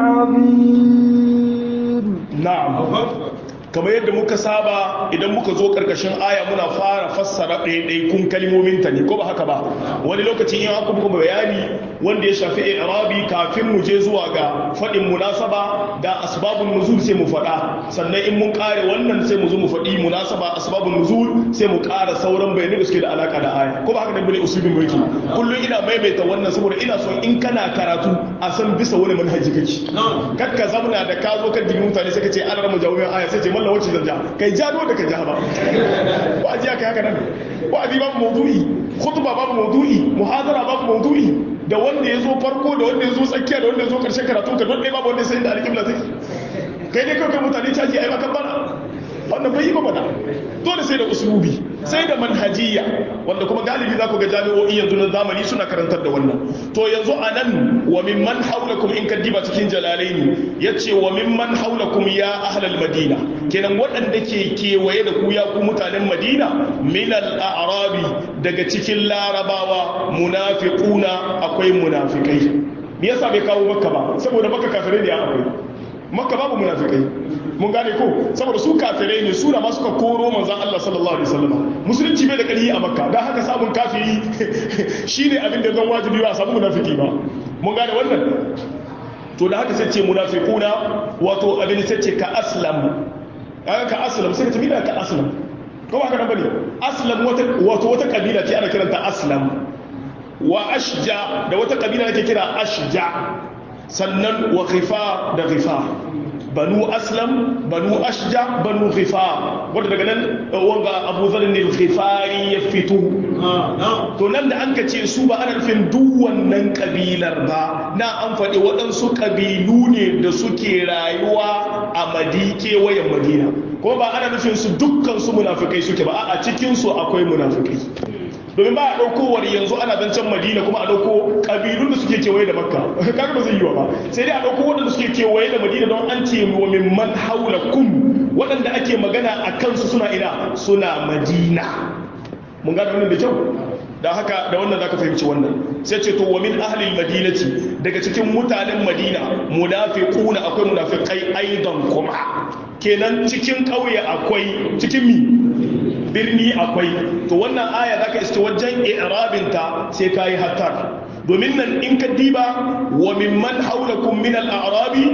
عظيم نعم kamar yadda muka saba idan muka zo karkashin aya muna fara fassara ɗaiɗaikun kalmominta ne ko ba haka ba wani lokaci in aka muka bayani wanda ya shafi i'rabi kafin mu je zuwa ga faɗin munasaba da asbabun nuzul sai mu faɗa sannan in mun ƙare wannan sai mu zo mu faɗi munasaba asbabun nuzul sai mu ƙara sauran bayanai da suke da alaka da aya ko ba haka nan bane usulin mulki kullum ina maimaita wannan saboda ina son in kana karatu a san bisa wani manhaji kake kakka zamna da ka zo kan digin mutane sai ka ce an rama jawabin aya sai ce Allah wacce zan ja kai ja do da ka ja ba wa'azi kai haka nan wa'azi babu mawdu'i khutba babu mawdu'i muhadara babu mawdu'i da wanda yazo farko da wanda yazo tsakiya da wanda yazo karshen karatu ka don dai babu wanda sai da alƙibla take kai ne kawai mutane caji ai maka bana wannan bai yi ba bana dole sai da usulubi sai da manhajiyya wanda kuma galibi za ku ga jami'o'i yanzu na zamani suna karantar da wannan to yanzu a nan wa mimman haulakum in ka diba cikin jalalaini yace wa mimman haulakum ya ahlal madina kenan waɗanda ke kewaye da ku ya ku mutanen madina min al a'rabi daga cikin larabawa munafiquna akwai munafikai me yasa bai kawo makka ba saboda makka kafirai ne akwai makka babu munafikai mun gane ko saboda su kafirai ne su da ma suka koro manzon Allah sallallahu alaihi wasallam musulunci bai da ƙarfi a makka dan haka sabon kafiri shine abin da zan wajibi ba samu munafiki ba mun gane wannan to da haka sai ce munafiquna wato abin sai ce ka aslam ka aslam sai ta bila ka aslam ko ba ka nan bane aslam wata wato wata kabila ce ana kiranta aslam wa ashja da wata kabila ake kira ashja sannan wa khifa da khifa banu aslam banu ashja banu khifa wanda daga nan wanga abu zarin ne khifari ya fito to nan da an ka ce su ba ana nufin duk wannan kabilar ba na an faɗi waɗansu kabilu ne da suke rayuwa a madi kewayen madina ko ba ana nufin su dukkan su munafikai suke ba a cikin su akwai munafikai domin ba a ɗaukowar yanzu ana zancen madina kuma a ɗauko ƙabilun da suke kewaye da makka kaga ba zai yiwa ba sai dai a ɗauko waɗanda suke kewaye da madina don an ce wa min man haulakum waɗanda ake magana a kansu suna ina suna madina mun gane wannan da kyau da haka da wannan zaka fahimci wannan sai ce to wa min ahli almadinati daga cikin mutanen madina munafiquna akwai munafiqai aidan kuma kenan cikin kauye akwai cikin mi birni akwai to wannan aya zaka iske wajen i'rabin ta sai kai hattar domin nan in ka diba wa mimman haulakum min al-a'rabi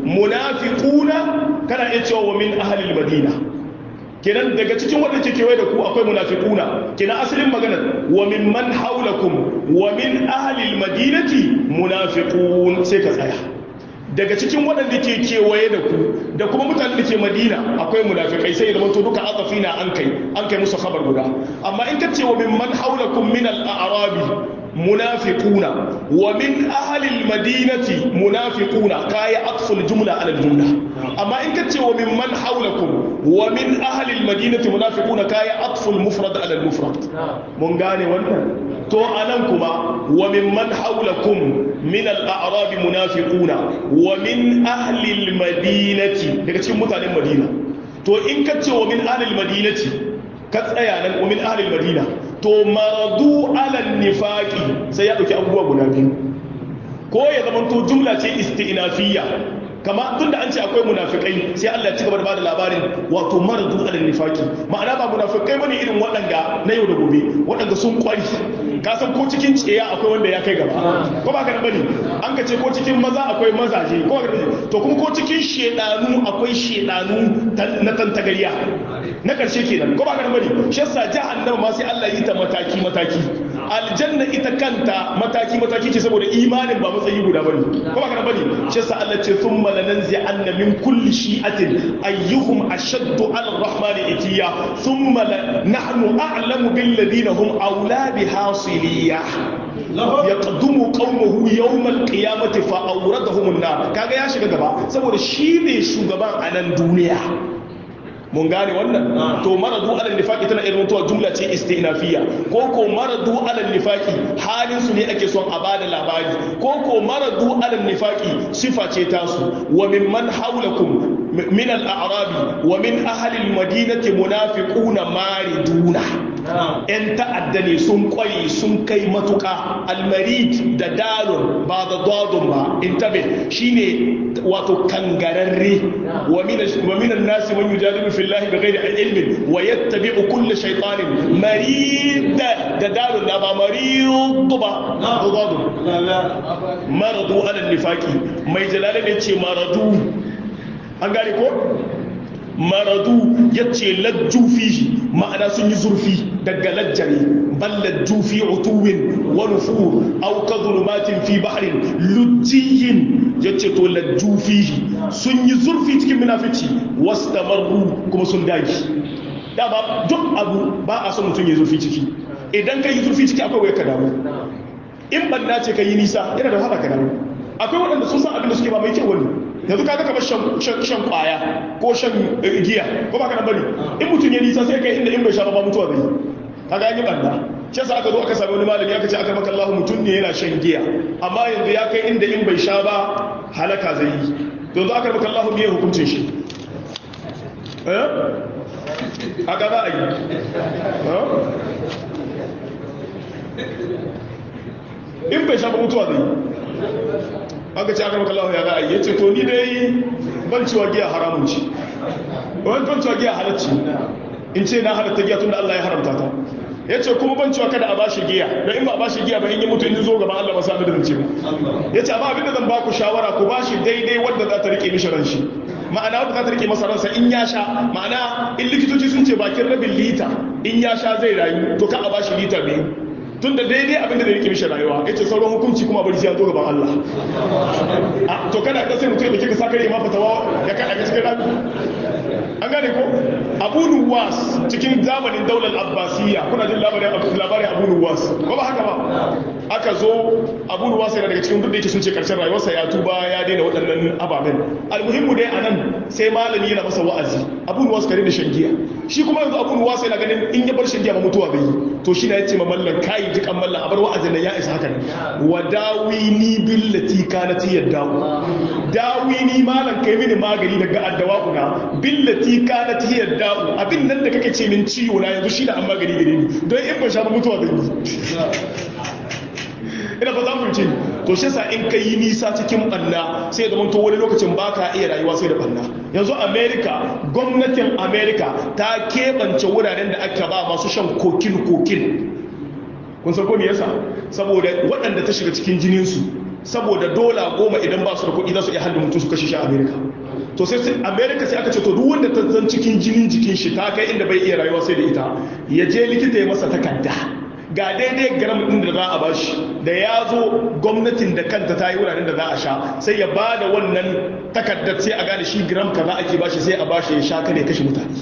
munafiquna kana iya cewa wa min ahli al-madina kenan daga cikin wanda ke kewaye da ku akwai munafiquna kenan asalin magana wa mimman haulakum wa min ahli al-madinati munafiqun sai ka tsaya daga cikin waɗanda ke kewaye da ku da kuma mutanen da ke madina akwai munafikai sai da manto duka azafina an kai an kai musu khabar guda amma in ka ce wa mimman haulakum min al-a'rabi munafiquna wa min ahli al-madinati munafiquna kai aqsul jumla ala al-jumla amma in ka ce wa mimman haulakum wa min ahli al-madinati munafiquna kai aqsul mufrad ala al-mufrad mun gane wannan to anan kuma wa mimman haulakum min al-a'rabi munafiquna wa min ahli al-madinati daga cikin mutanen madina to in ka ce wa min ahli al-madinati ka tsaya nan wa min ahli al-madina to maradu ala nifaqi sai ya dauki abubuwa guda biyu ko ya zama to jumla ce istinafiyya kama tunda an ce akwai munafikai sai Allah ya ci gaba da bada labarin wato maradu ala nifaqi ma'ana ba munafikai bane irin waɗanda na yau da gobe waɗanda sun kwari ka san ko cikin tsiya akwai wanda ya kai gaba ko ba ka bane an ka ce ko cikin maza akwai mazaje ko ba ka to kuma ko cikin shedanu akwai shedanu na tantagariya na karshe kenan ko ba ka bane shi yasa jahannama ma sai Allah yi ta mataki mataki aljanna ita kanta mataki mataki ce saboda imanin ba matsayi guda bane ko ba ka bane shi yasa Allah ce thumma lananzi anna min kulli shi'atin ayyuhum ashaddu 'ala ar-rahmani itiya thumma nahnu a'lamu bil ladina hum awla biha siliyah yaqdumu qawmuhu yawm al-qiyamati fa awradahum an-nar kaga ya shiga gaba saboda shi ne shugaban a nan duniya mun gane wannan to maradu alal nifaqi tana irin mutuwa jumla ce istinafiyya ko ko maradu alal nifaqi halin su ne ake son a bada labari ko ko maradu alal nifaqi sifa ce tasu wa mimman hawlakum min al-a'rabi wa min ahli al-madinati munafiquna mariduna yan ta'adda ne sun kware sun kai matuka al-marid da dalun ba da dadun ba intabe shine wato kangararre wa min wa min an-nas man yujadilu fillahi bighairi ilmin wa yattabi'u kull shaytanin marid da dalun da ba marid ba dadun maradu ala an-nifaqi mai jalala ne ce maradu an gane ko maradu yace lajju fihi ma'ana sun yi zurfi daga lajjari bal lajju fi utuwin wa nufur aw kadhulumatin fi bahrin lujjiyin yace to lajju fihi sun yi zurfi cikin munafici wastamarru kuma sun dagi dama duk abu ba a son mutum ya zurfi ciki idan kai zurfi ciki akwai waya ka dawo in banda ce kai nisa yana da wahala ka dawo akwai waɗanda sun san abin da suke ba mai kyau wani yanzu kaga kamar shan kwaya ko shan giya ko ba ka nan bane in mutum ya nisa sai kai inda in bai sha ba mutuwa zai kaga an yi banda shi yasa aka zo aka sami wani malami aka ce aka maka Allah mutum ne yana shan giya amma yanzu ya kai inda in bai sha ba halaka zai yi to yanzu aka maka Allah me hukuncin shi eh aka ba ai in bai sha ba mutuwa zai yi aka ce aka maka Allah ya ga ai yace to ni dai ban ciwa giya haramun ci ban ban ciwa giya halacci in ce na halatta giya tunda Allah ya haramta ta yace kuma ban ciwa kada a bashi giya dan in ba a bashi giya ba in yi mutu in zo gaban Allah ba sa da zance ba yace amma abinda zan ba ku shawara ku bashi daidai wanda za ta rike mishi ran shi ma'ana wanda za ta rike masa ransa in ya sha ma'ana in likitoci sun ce bakin rabin lita in ya sha zai rayu to ka a bashi lita biyu tun da daidai abinda da rike mishi rayuwa ya ce sauran hukunci kuma bari sai ya zo gaban Allah to kana ka sai mutum da kika sa kare ma fatawa ya kada ka cikin rami an gane ko Abu Nuwas cikin zamanin daular Abbasiyya kuna jin labarin labarin Abu Nuwas ko ba haka ba aka zo Abu Nuwas yana daga cikin duk da yake sun ce karshen rayuwarsa ya tuba ya daina waɗannan ababen almuhimmu dai anan sai malami yana masa wa'azi abun wasu kare da shangiya shi kuma yanzu abun wasu yana ganin in ya bar shangiya ba mutuwa bai yi to shi na ya ce ma mallan kayi jikan mallan a bar wa'azin nan ya isa haka ne wa dawini billati kanat yadda dawini mallan kai mini magani daga addawa kuna billati kanat yadda abin nan da kake ce min ciwo na yanzu shi da an magani gare ni don in ban sha ba mutuwa bai yi ina fata mun ce to shi sa in kai yi nisa cikin banna sai da to wani lokacin baka iya rayuwa sai da banna yanzu America gwamnatin America ta kebance wuraren da aka ba masu shan kokin kokin kun san ko me yasa saboda waɗanda ta shiga cikin jinin su saboda dola goma idan ba su da kuɗi za su iya halin mutum su kashe shi a America to sai America sai aka ce to duk wanda ta zan cikin jinin jikin shi ta kai inda bai iya rayuwa sai da ita ya je likita ya masa takarda ga daidai gram din da za a bashi da ya zo gwamnatin da kanta ta yi wuraren da za a sha sai ya ba da wannan takardar sai a gane shi gram kaza ake bashi sai a bashi ya sha kare kashe mutane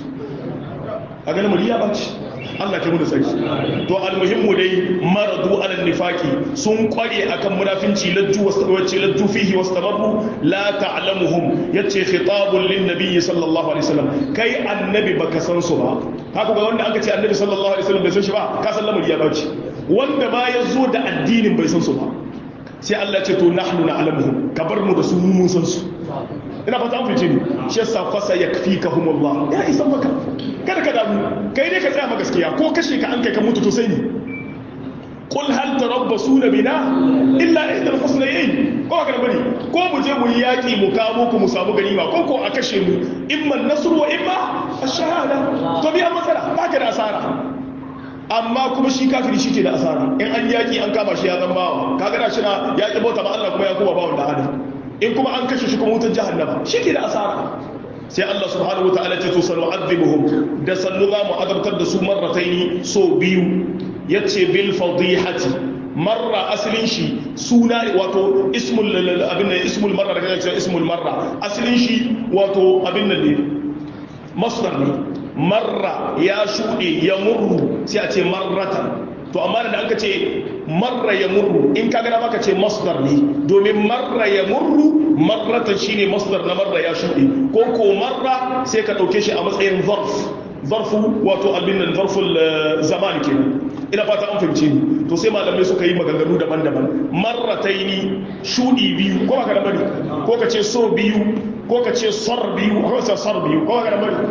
a ganin muriya baci Allah ke mu da tsari to almuhimmu dai maradu alal nifaqi sun kware akan munafinci lajju wastawati lajju fihi wastamarru la ta'lamuhum yace khitabun lin nabiy sallallahu alaihi wasallam kai annabi baka san su ba haka ga wanda aka ce annabi sallallahu alaihi wasallam bai san shi ba ka san lamari ya bace wanda ma ya zo da addinin bai san su ba sai Allah ce to nahnu na'lamuhum kabar mu da su mun san su ina fata an fice ni shi yasa fasa yakfikahumullah ya isa maka kada ka damu kai dai ka tsaya ma gaskiya ko kashe ka an kai ka mutu to sai ni qul hal tarabbasuna bina illa ihdal husnayn ko ka bari ko mu je mu yi yaki mu kamo ku mu samu ganima ko ko a kashe mu imma an-nasr wa imma ash-shahada to biya matsala baka da asara amma kuma shi kafiri shi ke da asara in an yaki an kama shi ya zama bawa kaga da shi na yaki bauta ma Allah kuma ya kuma bawon da adam in kuma an kashe shi kuma wutar jahannama shi ke da asara sai Allah subhanahu wa ta'ala ce to sanu azibuhum da sannu za mu azabtar da su marrataini so biyu yace bil fadihati marra aslin shi suna wato ismul abin nan ismul marra da kace ismul marra aslin shi wato abin nan ne masdar ne marra ya shude ya murru sai a ce marratan to amma da aka ce marra ya murru in ka gana maka ce masdar ne domin marra ya murru marratan shine masdar na marra ya shuɗe ko ko marra sai ka ɗauke shi a matsayin zarf zarfu wato abin nan zarful zaman kenan ina fata an fahimce ni to sai malamai suka yi maganganu daban-daban marrataini shuɗi biyu ko ba ka da bari ko ka ce so biyu ko ka ce sar biyu ko ka sar biyu ko ba ka da bari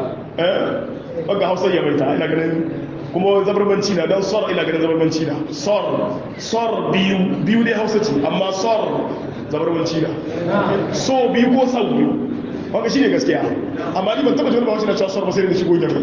eh ga Hausa ya baita ina ganin kuma zabarmanci na don sor ina ganin zabarmanci na sor sor biyu biyu dai Hausa ce amma sor zabarmanci na so biyu ko sau biyu wanda shi ne gaskiya amma ni ban taba jini ba wasu na cewa sor ba sai da shigo yamma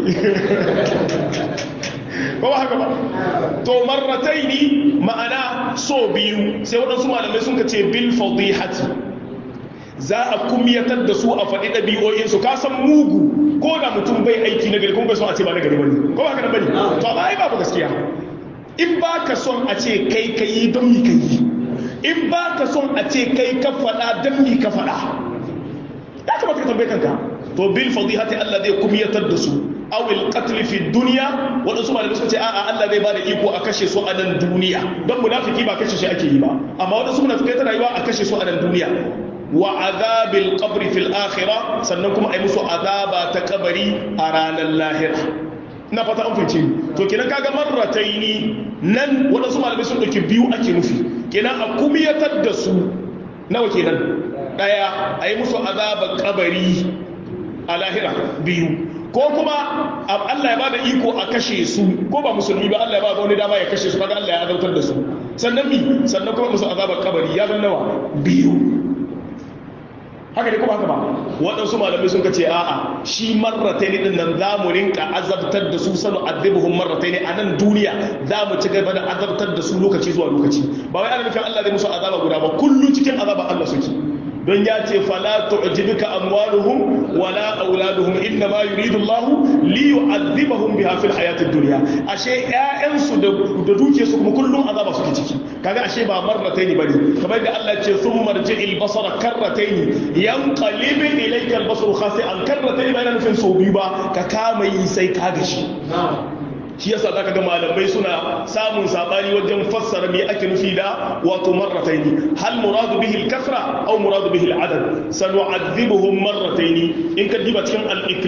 ko ba haka ba to marratai ni ma'ana so biyu sai waɗansu malamai sun ka ce bil fadihati za a kumyatar da su a faɗi ɗabi'o'insu ka san mugu ko da mutum bai aiki na gari kuma bai son a ce ba na gari bane ko ba ka da bane to amma ai babu gaskiya in ba ka son a ce kai ka yi don mi ka yi in ba ka son a ce kai ka faɗa don mi ka faɗa ya kamata ka tambaye kanka to bil fadihati Allah zai kumyatar da su aw al qatl fi dunya wadansu malamai suka ce a'a Allah zai bada iko a kashe su a nan duniya don munafiki ba kashe shi ake yi ba amma wadansu munafikai ta rayuwa a kashe su a nan duniya wa azabil qabri fil akhirah sannan kuma ai musu azaba ta kabari a ranar lahira ina fata an fice to kenan kaga marrataini nan wadansu malamai sun dauki biyu ake nufi kenan a kumiyatar da su nawa kenan daya ai musu azaba kabari a lahira biyu ko kuma Allah ya bada iko a kashe su ko ba musulmi ba Allah ya bada wani dama ya kashe su kaga Allah ya azabtar da su sannan mi sannan kuma musu azaba kabari ya zama nawa biyu haka ne kuma haka ba waɗansu malamai sun ce a'a shi marrataini din nan za mu rinka azabtar da su sanu azibuhum marrataini a nan duniya za mu ci gaba da azabtar da su lokaci zuwa lokaci ba wai ana nufin Allah zai musu azaba guda ba kullun cikin azaba Allah suke don ya ce fala tu'jibika amwaluhum wala auladuhum inna ma yuridu Allah li yu'adhibahum biha fil hayatid dunya ashe ƴaƴansu da da dukiyarsu kuma kullun azaba suke ciki kaga ashe ba marrataini bane kamar da Allah ce thumma rji'il basara karrataini yanqalib ilayka al-basaru khasi'an karrataini ba yana nufin sau biyu ba ka kama yi sai ka gashi shi yasa zaka ga malamai suna samun sabani wajen fassara me ake nufi da wato marrataini hal muradu bihi al-kasra aw muradu bihi al-adad sanu'adhibuhum marrataini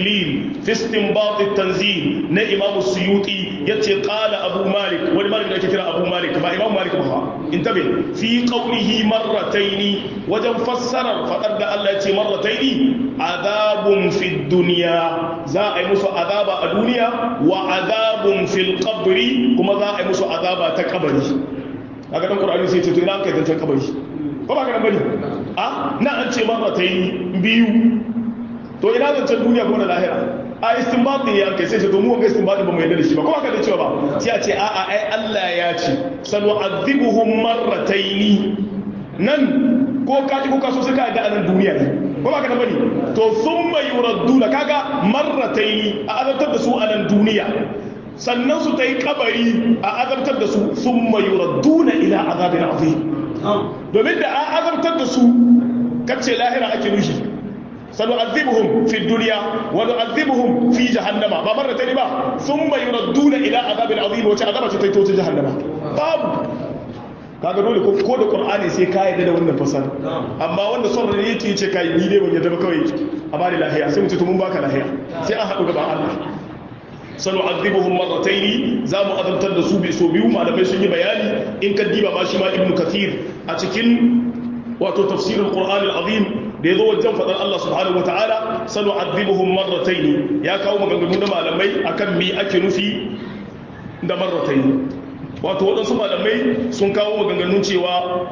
al-iklil fi istinbat at-tanzil na imam as-suyuti yace qala abu malik wani malik da ake kira abu malik ba imam malik ba intabe fi qawlihi marratayn wajen fassarar fadar da Allah yace marratayn adabun fi dunya za a yi musu azaba a duniya wa adabun fil qabri kuma za a yi musu azaba ta kabari kaga dan qur'ani sai ce to ina kai zancan kabari ko ba ka bane a na an ce marratayn biyu to ina zancen duniya ko na lahira a istinbat ne ya kai sai ce to mu wanga istinbat ba mu yarda da shi ba ko aka da cewa ba sai a ce a a ai Allah ya ce sanu azibuhum marratayn nan ko ka ji ko ka so sai ka da anan duniya ne ko ba ka da bane to thumma yuradduna kaga marratayn a azabtar da su anan duniya sannan su ta yi kabari a azabtar da su thumma yuradduna ila azabin azim domin da a azabtar da su kace lahira ake nushi سنعذبهم في الدنيا ونعذبهم في جهنم ما مرة با ثم يردون إلى عذاب عظيم وعذاب تيتوت جهنم باب kaga dole ko ko da qur'ani sai ka yadda da wannan fasara amma wanda son ne yake ce kai ni dai ban yadda ba kawai a bani lahiya sai mutum mun baka lahiya sai an haɗu gaban Allah sanu'adhibuhum marratayn za mu azabtar da su bi so biyu malamai sun yi bayani in ka diba ba shi ma ibnu kathir a cikin wato tafsirul qur'an al-azim da yazo wajen fadar Allah subhanahu wataala sanu'adhibuhum marratayn ya kawo maganganu da malamai akan me ake nufi da marratayn wato wadansu malamai sun kawo maganganun cewa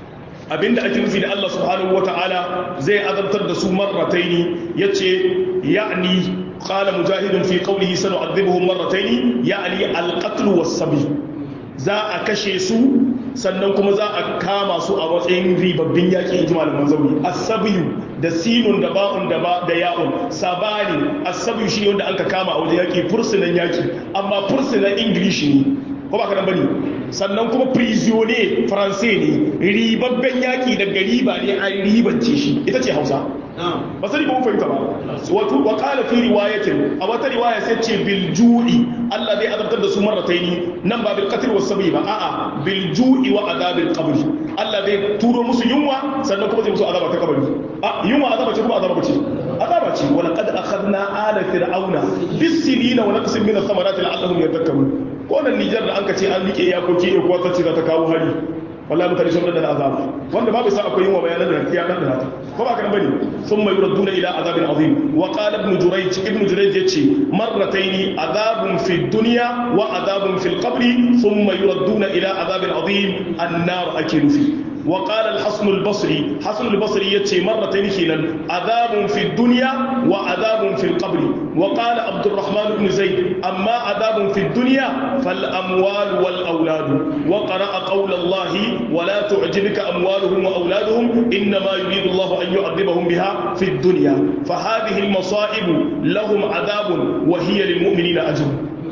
abinda ake nufi da Allah subhanahu wataala zai azabtar da su marratayn yace ya'ni qala mujahidun fi qawlihi sanu'adhibuhum marratayn ya'ni al-qatl was-sabi za a kashe su sannan kuma za a kama su a matsayin ribabbin yaƙi in ji malaman zauri asabiyu da sinun da ba'un da ba da ya'un sabani asabiyu shi wanda an ka kama a wajen yaƙi fursunan yaƙi amma fursunan ingilishi ne ko ba ka nan bane sannan kuma prisonnier faransai ne ribabben yaƙi daga riba ne an ribance shi ita ce hausa ba sani ba mun fahimta ba wato wa qala fi riwayatin a wata riwaya sai ce bil ju'i Allah zai azabtar da su marrataini nan ba bil qatl was sabi ba a'a bil ju'i wa adabil qabr Allah zai turo musu yunwa sannan kuma zai musu azaba ta kabari a yunwa azaba ce kuma azaba ce azaba ce wa laqad akhadna ala fir'auna bis sinina wa naqsin min ath-thamarati la'allahum yadhakkarun ko nan Nijar da an ka ce an rike iyakoki ko ta ce za ta kawo hari wallahi mutane sun da azaba wanda babu sa akwai yin wa bayanan da ya dan da ko ba kan bane thumma yuradduna ila azabin azim wa qala ibn jurayj ibn jurayj yace marrataini azabun fi dunya wa azabun fil qabri thumma yuradduna ila azabin azim an-nar akilu fi وقال الحسن البصري حسن البصري يتي مرتين كيلا عذاب في الدنيا وعذاب في القبر وقال عبد الرحمن بن زيد أما عذاب في الدنيا فالأموال والأولاد وقرأ قول الله ولا تعجبك أموالهم وأولادهم إنما يريد الله أن يعذبهم بها في الدنيا فهذه المصائب لهم عذاب وهي للمؤمنين أجر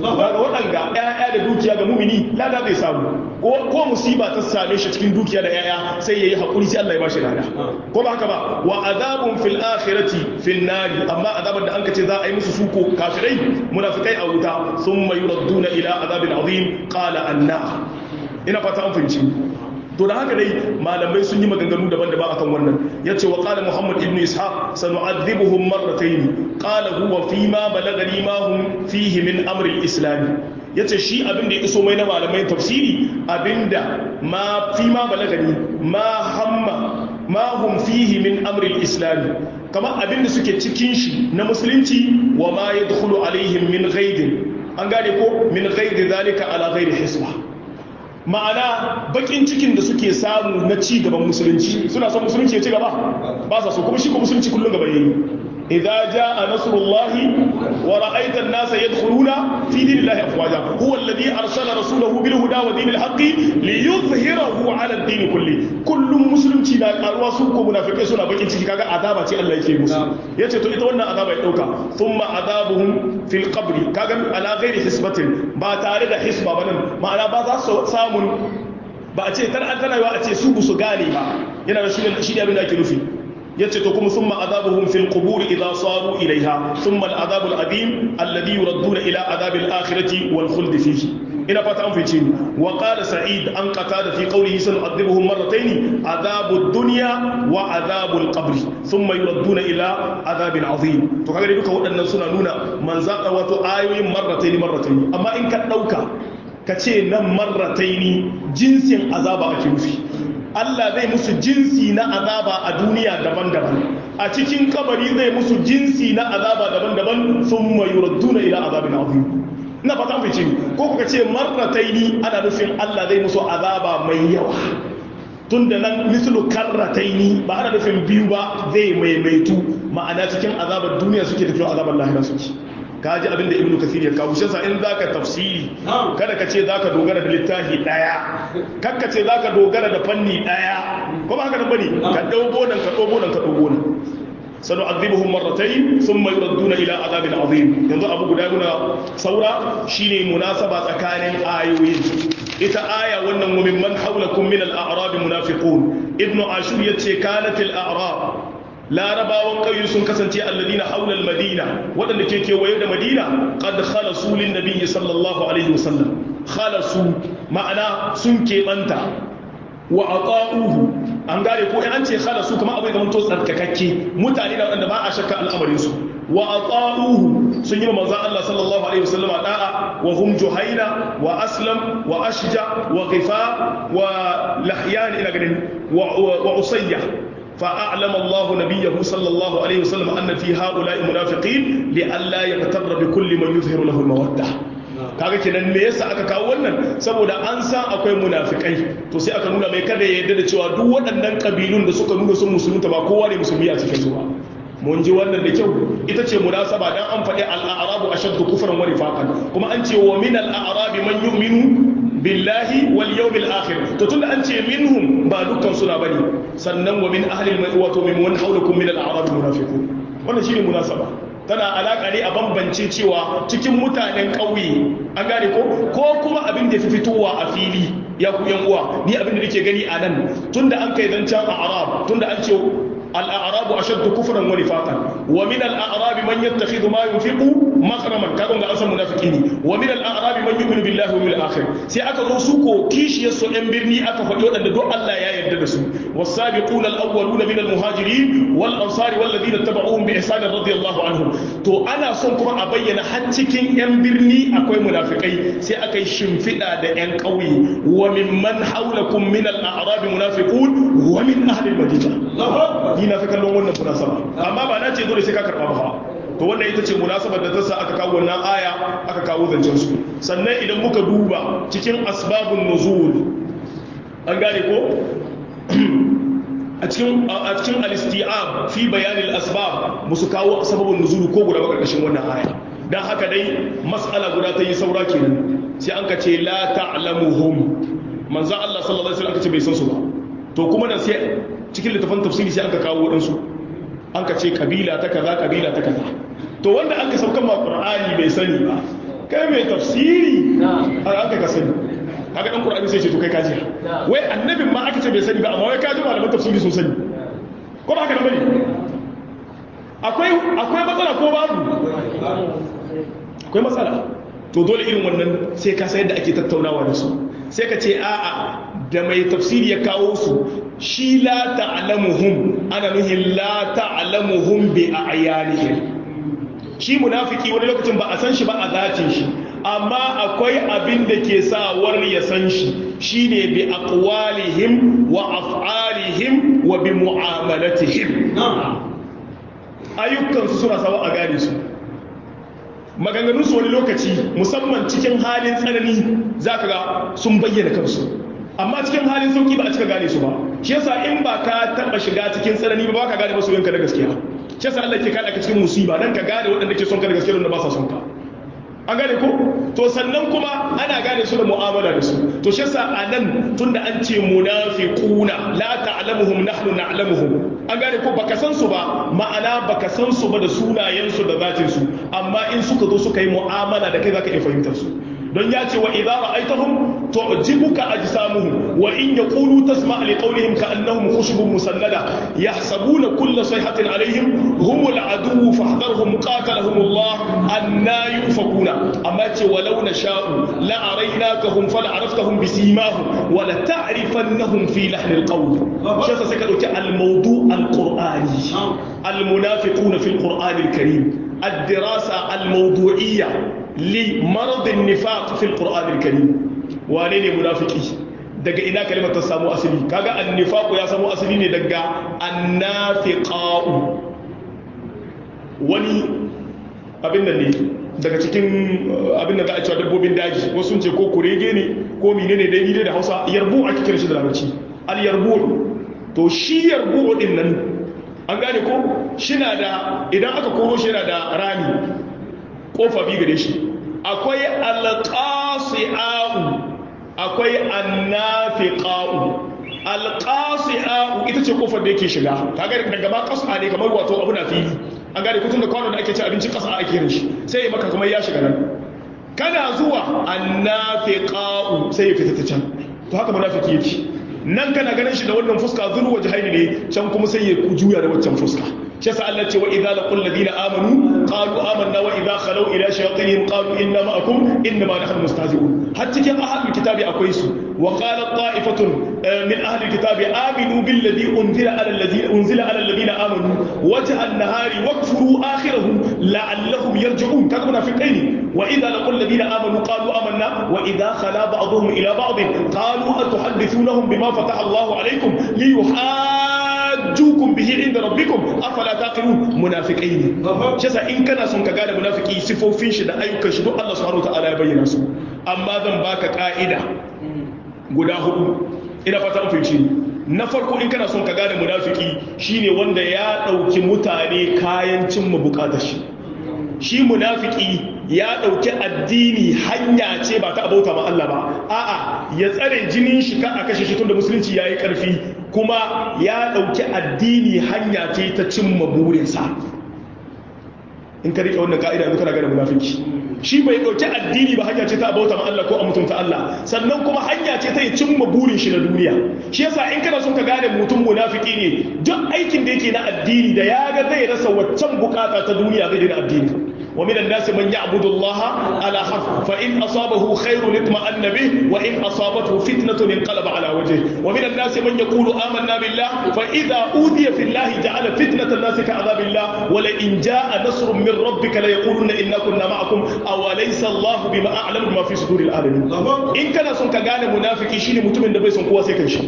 waɗanga ‘ya'ya da dukiya ga mumini lada zai samu ko musiba ta same shi cikin dukiya da ‘ya'ya sai ya yi haƙuri sai Allah ya bashi lada ko ba haka ba wa azabun fil akhirati fil nari amma azabar da an ka ce za a yi musu suko kafirai munafikai a wuta thumma yuradduna ila azabin azim qala anna ina fata an fahimci to da haka dai malamai sun yi maganganu daban-daban akan wannan yace wa qala muhammad ibn ishaq sanu'adhibuhum marratayn qala huwa fi ma balagani ma hum fihi min amri al-islam yace shi abinda ya iso mai na malamai tafsiri abinda ma fi ma balagani ma hamma ma hum fihi min amri al-islam kama abinda suke cikin shi na musulunci wa ma yadkhulu alaihim min ghaidin an gane ko min ghaidi zalika ala ghairi hisba ma'ana bakin cikin da suke samu na ci gaban musulunci suna son musulunci ya ci gaba ba sa so kuma shi ko musulunci kullum gaba yayi idza jaa nasrullahi wa ra'aita an-nasa yadkhuluna fi dinillahi afwaja huwa alladhi arsala rasulahu bil huda wa dinil haqqi liyuzhirahu 'ala ad-din kulli kullum musulunci na karuwa su ko munafikai suna bakin ciki kaga azaba ce Allah yake musu yace to ita wannan azaba ya dauka thumma azabuhum fil qabri kaga ala ghairi hisbatin ba tare da hisba ba nan ma'ana ba za su samun ba a ce tar an tana yawa a ce su su gane ba yana da shi shi abin da ake nufi yace to kuma thumma azabuhum fil qubur idha saru ilaiha thumma al azab al adim alladhi yuradduna ila azab al akhirati wal khuld fihi ina fata an fice ni wa qala sa'id an qatada fi qawlihi sanu'adhibuhum marratayn adhabud dunya wa adhabul qabr thumma yuradduna ila adhabin azim to kaga duka waɗannan suna nuna manza wato ayoyin marratayn marratayn amma in ka dauka ka ce nan marrataini jinsin azaba ake nufi Allah zai musu jinsi na azaba a duniya daban-daban a cikin kabari zai musu jinsi na azaba daban-daban thumma yuradduna ila azabin azim ina fata an fice ko kuka ce marrataini ana nufin Allah zai musu azaba mai yawa tunda nan mislu karrataini ba ana nufin biyu ba zai maimaitu ma'ana cikin azabar duniya suke da cikin azabar lahira suke kaji abinda ibnu kathir ya kawo shansa in zaka tafsiri kada ka ce zaka dogara da littafi daya kakka ce zaka dogara da fanni daya ko ba haka nan bane ka dauko nan ka dauko nan ka dauko nan sanu azibuhum marratayn thumma yuradduna ila adabin azim yanzu abu guda muna saura shine munasaba tsakanin ayoyi ita aya wannan wa mimman hawlakum min al-a'rab munafiqun ibnu ashur yace kanat al-a'rab larabawan ƙauye sun kasance alladina haula almadina waɗanda ke kewaye da madina qad khalasu lin nabiyyi sallallahu alaihi wasallam khalasu ma'ana sun keɓanta wa ata'uhu an gane ko an ce khalasu kamar abin da mun to tsarkakakke mutane da waɗanda ba a shakka al'amarin su wa ata'uhu sun yi manzo Allah sallallahu alaihi wasallam da'a wa hum juhaina wa aslam wa ashja wa qifa wa lahyan ila ganin wa usayya فأعلم الله نبيه صلى الله عليه وسلم أن في هؤلاء منافقين لئلا يغتر بكل من يظهر له المودة kaga kenan me yasa aka kawo wannan saboda an san akwai munafikai to sai aka nuna mai kada ya yarda da cewa duk waɗannan kabilun da suka nuna sun musulunta ba kowa ne musulmi a cikin su ba mun ji wannan da kyau ita ce munasaba dan an faɗi al-a'rabu ashaddu kufran wa nifaqan kuma an ce wa min al-a'rabi man yu'minu billahi wal yawmil akhir to tunda an ce minhum ba dukkan suna bane sannan wa min ahli al-wato min wan hawlakum min al-a'rab munafiqun wannan shine munasaba tana alaka ne a bambance cewa cikin mutanen ƙauye an gane ko ko kuma abin da fi fitowa a fili ya ku yan uwa ni abin da nake gani a nan tunda an kai zancan a'rab tunda an ce الأعراب أشد كفرا ونفاقا ومن الأعراب من يتخذ ما ينفق مغرما كذا أصلا منافقين ومن الأعراب من يؤمن بالله واليوم الآخر سي أكا روسوكو كيش يسو أمبرني أكا فقيود أن دو الله يا يدرسوا والسابقون الأولون من المهاجرين والأنصار والذين اتبعوهم بإحسان رضي الله عنهم تو أنا صنكم أبين حتكين أمبرني أكوي منافقين سي أكا شمفئة دا أنقوي وممن حولكم من الأعراب منافقون ومن أهل المدينة ni na fi kallon wannan munasaba amma ba na ce dole sai ka karba ba to wannan ita ce munasabar da ta sa aka kawo wannan aya aka kawo zancen su sannan idan muka duba cikin asbabun nuzul an gane ko a cikin a cikin al-isti'ab fi bayan al-asbab musu kawo sababun nuzul ko guda karkashin wannan aya dan haka dai mas'ala guda ta yi saura kenan sai an ka ce la ta'lamuhum manzo Allah sallallahu alaihi wasallam ka ce bai san su ba to kuma da sai cikin littafin tafsiri sai aka kawo waɗansu an ka ce kabila ta kaza kabila ta kaza to wanda an ka saukan ma qur'ani bai sani ba kai mai tafsiri har an ka sani kaga dan qur'ani sai ce to kai kaji wai annabin ma aka ce bai sani ba amma wai kaji malaman tafsiri sun sani ko ba haka nan bane akwai akwai matsala ko babu akwai matsala to dole irin wannan sai ka san yadda ake tattaunawa da su sai ka ce a'a da mai tafsiri ya kawo su shi la ta'lamuhum ana nuhin la ta'lamuhum bi a'yanihim shi munafiki wani lokacin ba a san shi ba a zatin shi amma akwai abin da ke sa war ya san shi shine bi aqwalihim wa af'alihim wa bi mu'amalatihim ayyukan su suna sawa a gane su maganganun su wani lokaci musamman cikin halin tsanani zaka ga sun bayyana kansu amma cikin halin sauki ba a cika gane su ba shi yasa in ba ka taba shiga cikin tsanani ba ka gane masoyinka da gaskiya shi yasa Allah ke kada ka cikin musiba dan ka gane waɗanda ke son ka da gaskiya da ba sa son ka an gane ko to sannan kuma ana gane su da mu'amala da su to shi yasa anan tunda an ce munafiquna la ta'lamuhum nahnu na'lamuhum an gane ko baka san su ba ma'ana baka san su ba da sunayen su da zatin su amma in suka zo suka yi mu'amala da kai zaka iya fahimtar su don ya ce wa idza ra'aytahum tu'jibuka ajsamuhum wa in yaqulu tasma' li qawlihim ka'annahum khushubun musannada yahsabuna kulla sayhatin alaihim humul aduwwu fahdharhum qatalahum Allah anna yufakuna amma ce walau nasha'u la araynakahum fala araftahum bisimahum wa la ta'rifannahum fi lahnil qawl shi yasa sai ka dauki al-mawdu' al-qur'ani al-munafiquna fi al-qur'an al-karim الدراسة الموضوعية لمرض النفاق في القرآن الكريم وانين منافقي daga ina kalimar ta samu asali kaga annifaqu ya samu asali ne daga annafiqa'u wani abin nan ne daga cikin abin da za a cewa dabbobin daji wasu sun ce ko kurege ne ko menene dai ni da Hausa yarbu ake kira shi da larabci al yarbu to shi yarbu din nan an gane ko shina da idan aka koro shi yana da rami kofa bi gare shi akwai alqasi'u akwai annafiqa'u alqasi'u ita ce kofar da yake shiga kaga daga ma qas'a ne kamar wato abu na fili an gane kutun da kwano da ake ci abinci qas'a ake yin shi sai maka kamar ya shiga nan kana zuwa annafiqa'u sai ya fita ta can to haka munafiki yake nan kana ganin shi da wannan fuska zuru wajhaini ne can kuma sai ya juya da waccan fuska shi yasa Allah ce wa idza laqul ladina amanu qalu amanna wa idza khalu ila shayatinihim qalu inna ma'akum inna ma nahnu mustahzi'un har cikin ahlul kitabi akwai su wa qala ta'ifatun min ahlil kitabi aminu bil ladhi unzila ala alladhina unzila ala alladhina amanu wajha an-nahari wakfuru akhirahu la'allahum yarji'un kaga munafiqaini wa idza laqul ladina amanu qalu amanna wa idza khala ba'dhum ila ba'd qalu atuhaddithunahum bima fataha Allahu alaykum liyuhajjukum bihi inda rabbikum afala taqilun munafiqaini shi yasa in kana son ka gane munafiki sifofin shi da ayyukan shi duk Allah subhanahu wa ta'ala ya bayyana su amma zan baka ka'ida guda hudu ina fata mun fahimci na farko in kana son ka gane munafiki shine wanda ya dauki mutane kayan cimma bukatar shi shi munafiki ya dauki addini hanya ce ba ta abauta ma Allah ba a'a ya tsare jinin shi ka a kashe shi tunda musulunci yayi karfi kuma ya dauki addini hanya ce ta cimma burinsa in ka rike wannan ka'ida yanzu kana gane munafiki shi bai dauki addini ba hanya ce ta abauta ma Allah ko a mutunta Allah sannan kuma hanya ce ta yi cimma burin shi na duniya shi yasa in kana son ka gane mutum munafiki ne duk aikin da yake na addini da ya ga zai rasa waccan bukata ta duniya zai daina addini ومن الناس من يعبد الله على حرف فإن أصابه خير اطمأن به وإن أصابته فتنة انقلب على وجهه ومن الناس من يقول آمنا بالله فإذا أوذي في الله جعل فتنة الناس كعذاب الله ولئن جاء نصر من ربك ليقولن إنا كنا معكم أوليس الله بما أعلم ما في صدور العالمين إن كان سنك غاني منافقي شيني متمن دبي سنك واسي شي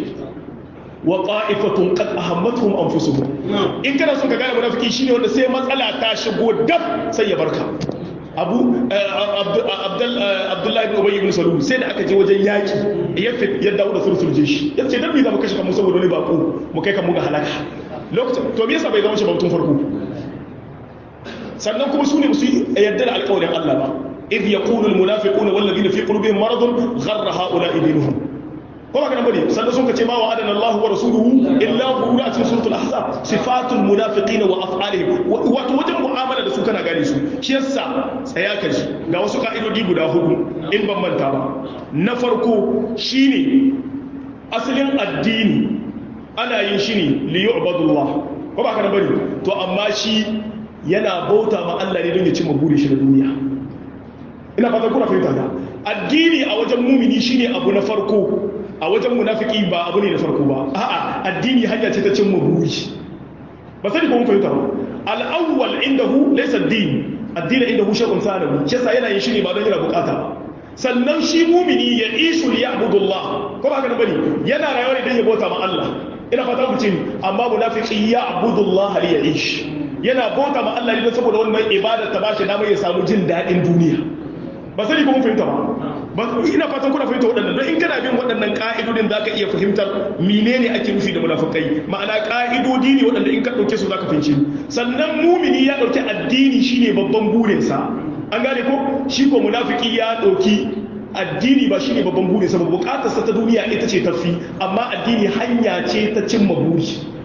وقائفة قد أهمتهم أنفسهم إن كان سنك غاني منافقي شيني wanda sai matsala ta shigo dab sai ya barka abu abdullahi ibn ubayy ibn salul sai da aka je wajen yaki ya ya dawo da sulsul jeshi yace dan me za mu kashe kanmu saboda wani bako mu kai kanmu ga halaka lokacin to me yasa bai zama shi bautun farko sannan kuma sune musu yadda da alƙawarin Allah ba idh yaqulu al munafiquna wal ladina fi qulubihim maradun gharra haula dinuhum kuma kana bari sannan sun kace ma wa adana Allah wa rasuluhu illa ghurura cikin suratul ahzab sifatul munafiqina wa af'alihim wato wajen mu'amala da su kana gane su shi yasa tsaya ka ji ga wasu ka'idodi guda hudu in ban manta ba na farko shine asalin addini ana yin shi ne li yu'badullah ko ba kana bari to amma shi yana bauta ma Allah ne don ya cimma burin shi na duniya ina fata kuna fahimta da addini a wajen mumini shine abu na farko a wajen munafiki ba abu ne da farko ba a'a addini hanya ce ta cimma buri ba sai ko mun fahimta ba al-awwal indahu laysa ad-din addini indahu shay'un thanawi shi yasa yana yin shi ne ba don yana bukata ba sannan shi mumini ya ishu li ya'budullah ko ba kana bane yana rayuwa ne don ya bauta ma Allah ina fata ku ce amma munafiki ya abudullah li ya'ish yana bauta ma Allah ne saboda wannan ibada ta bashi damar ya samu jin dadin duniya ba sai ko mun fahimta ba ina fatan kuna fahimta waɗannan don in kana bin waɗannan ƙa'idodin za ka iya fahimtar menene ake nufi da munafukai ma'ana ƙa'idodi ne waɗanda in ka ɗauke su za ka fahimci sannan mumini ya ɗauki addini shine babban burinsa an gane ko shi ko munafiki ya ɗauki addini ba shine babban burinsa ba buƙatarsa ta duniya ita ce tafi amma addini hanya ce ta cimma buri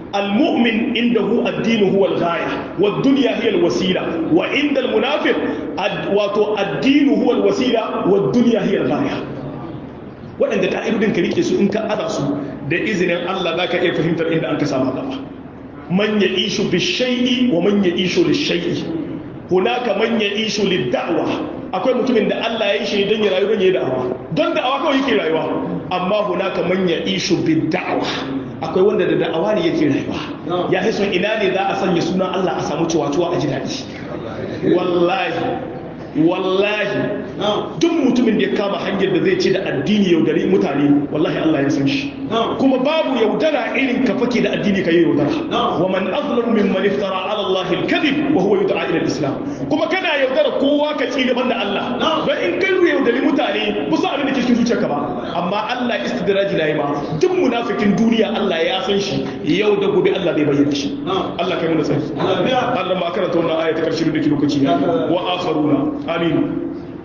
المؤمن عنده الدين هو الغاية والدنيا هي الوسيلة وعند المنافق الدين هو الوسيلة والدنيا هي الغاية waɗanda ƙa'idodin ka rike su in ka ada su da izinin Allah za ka iya fahimtar inda an ka samu gaba man ya ishu bi shay'i wa man ya ishu li shay'i hunaka man ya ishu li da'wa akwai mutumin da Allah ya yi shi don ya rayu don ya yi da'awa don da'awa kawai yake rayuwa amma hunaka man ya ishu bi da'wa akwai wanda da da'awa ne yake rayuwa ya hiso ina ne za a sanya sunan Allah a samu ciwatuwa a ji daɗi wallahi wallahi duk mutumin da ya kama hanyar da zai ce da addini yaudari mutane wallahi Allah ya san shi kuma babu yaudara irin ka fake da addini ka yi yaudara wa man azlamu mimman iftara ala Allah al-kadhib wa huwa yud'a ila al-islam kuma kana yaudara kowa ka ci gaban da Allah ba in kai yaudari mutane ba su abin da ke cikin zuciyarka ba amma Allah istidraji na yi ma duk munafikin duniya Allah ya san shi yau da gobe Allah zai bayyana shi Allah kai mu da sani Allah ma karanta wannan aya ta karshe da ke lokaci wa akharuna amin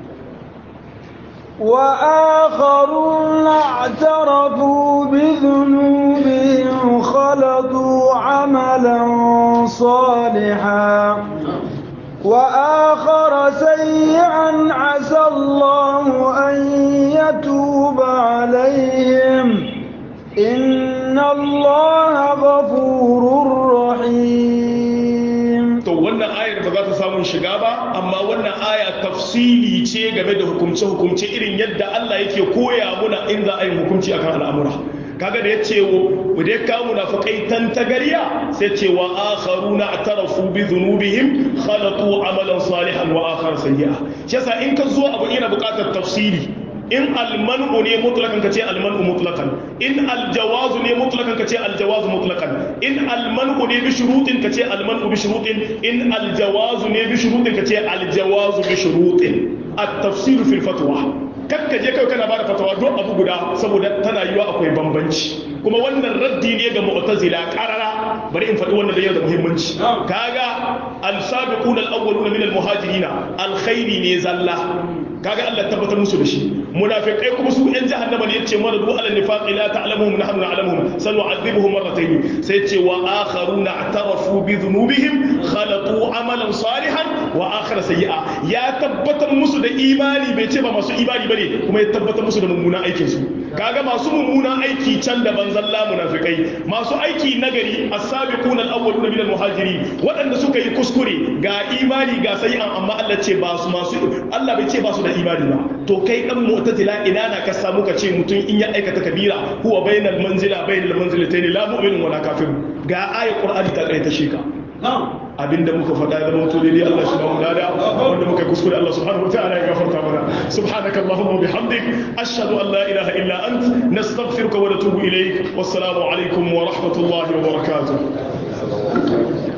وآخرون اعترفوا بذنوبهم خلطوا عملا صالحا وآخر سيئا عسى الله أن يتوب عليهم إن الله غفور رحيم to wannan ayar ba za ta samu shiga ba amma wannan aya tafsili ce game da hukumce hukumce irin yadda Allah yake koya muna in za a yi hukunci akan al'amura kaga da yace wa da ya kawo munafiqai tan tagariya sai ce wa akharuna atarafu bi dhunubihim khalatu amalan salihan wa akhar sayyi'a shi yasa in ka zo abu yana buƙatar tafsili in almanu ne mutlakan kace almanu mutlakan in aljawazu ne mutlakan kace aljawazu mutlakan in almanu ne bi shurutin kace almanu bi shurutin in aljawazu ne bi shurutin kace aljawazu bi shurutin at-tafsil fi al-fatwa kakka je kai kana bada fatawa don abu guda saboda tana yiwa akwai bambanci kuma wannan raddi ne ga mu'tazila qarara bari in faɗi wannan da yau da muhimmanci kaga al-sabiquna al-awwaluna min al-muhajirin al-khairi ne zalla kaga Allah tabbatar musu da shi munafiqai kuma su yan jahannama ne yace maradu ala nifaq la ta'lamuhum nahnu na'lamuhum sanu'adhibuhum marratayn sai yace wa akharuna i'tarafu bi dhunubihim khalatu amalan salihan wa akhar sayyi'a ya tabbatar musu da imani bai ce ba masu imani bane kuma ya tabbatar musu da mummunan aikin su kaga masu mummunan aiki can da banzalla munafiqai masu aiki nagari as-sabiquna al-awwaluna min al-muhajirin waɗanda suka yi kuskure ga imani ga sayyi'an amma Allah ce ba su masu Allah bai ce ba su da imani ba to kai dan mu'tazila ina na ka samu ka ce mutum in ya aikata kabira huwa bainal manzila bainal manzilatayn la mu'minun wala kafir ga ayat qur'ani ta kai ta sheka abinda muka faɗa da mutu dai Allah shi ba mu lada wanda muka kuskure Allah subhanahu wataala ya gafarta mana subhanaka allahumma wa bihamdik ashhadu an la ilaha illa ant nastaghfiruka wa natubu ilayk wassalamu alaikum wa rahmatullahi wa barakatuh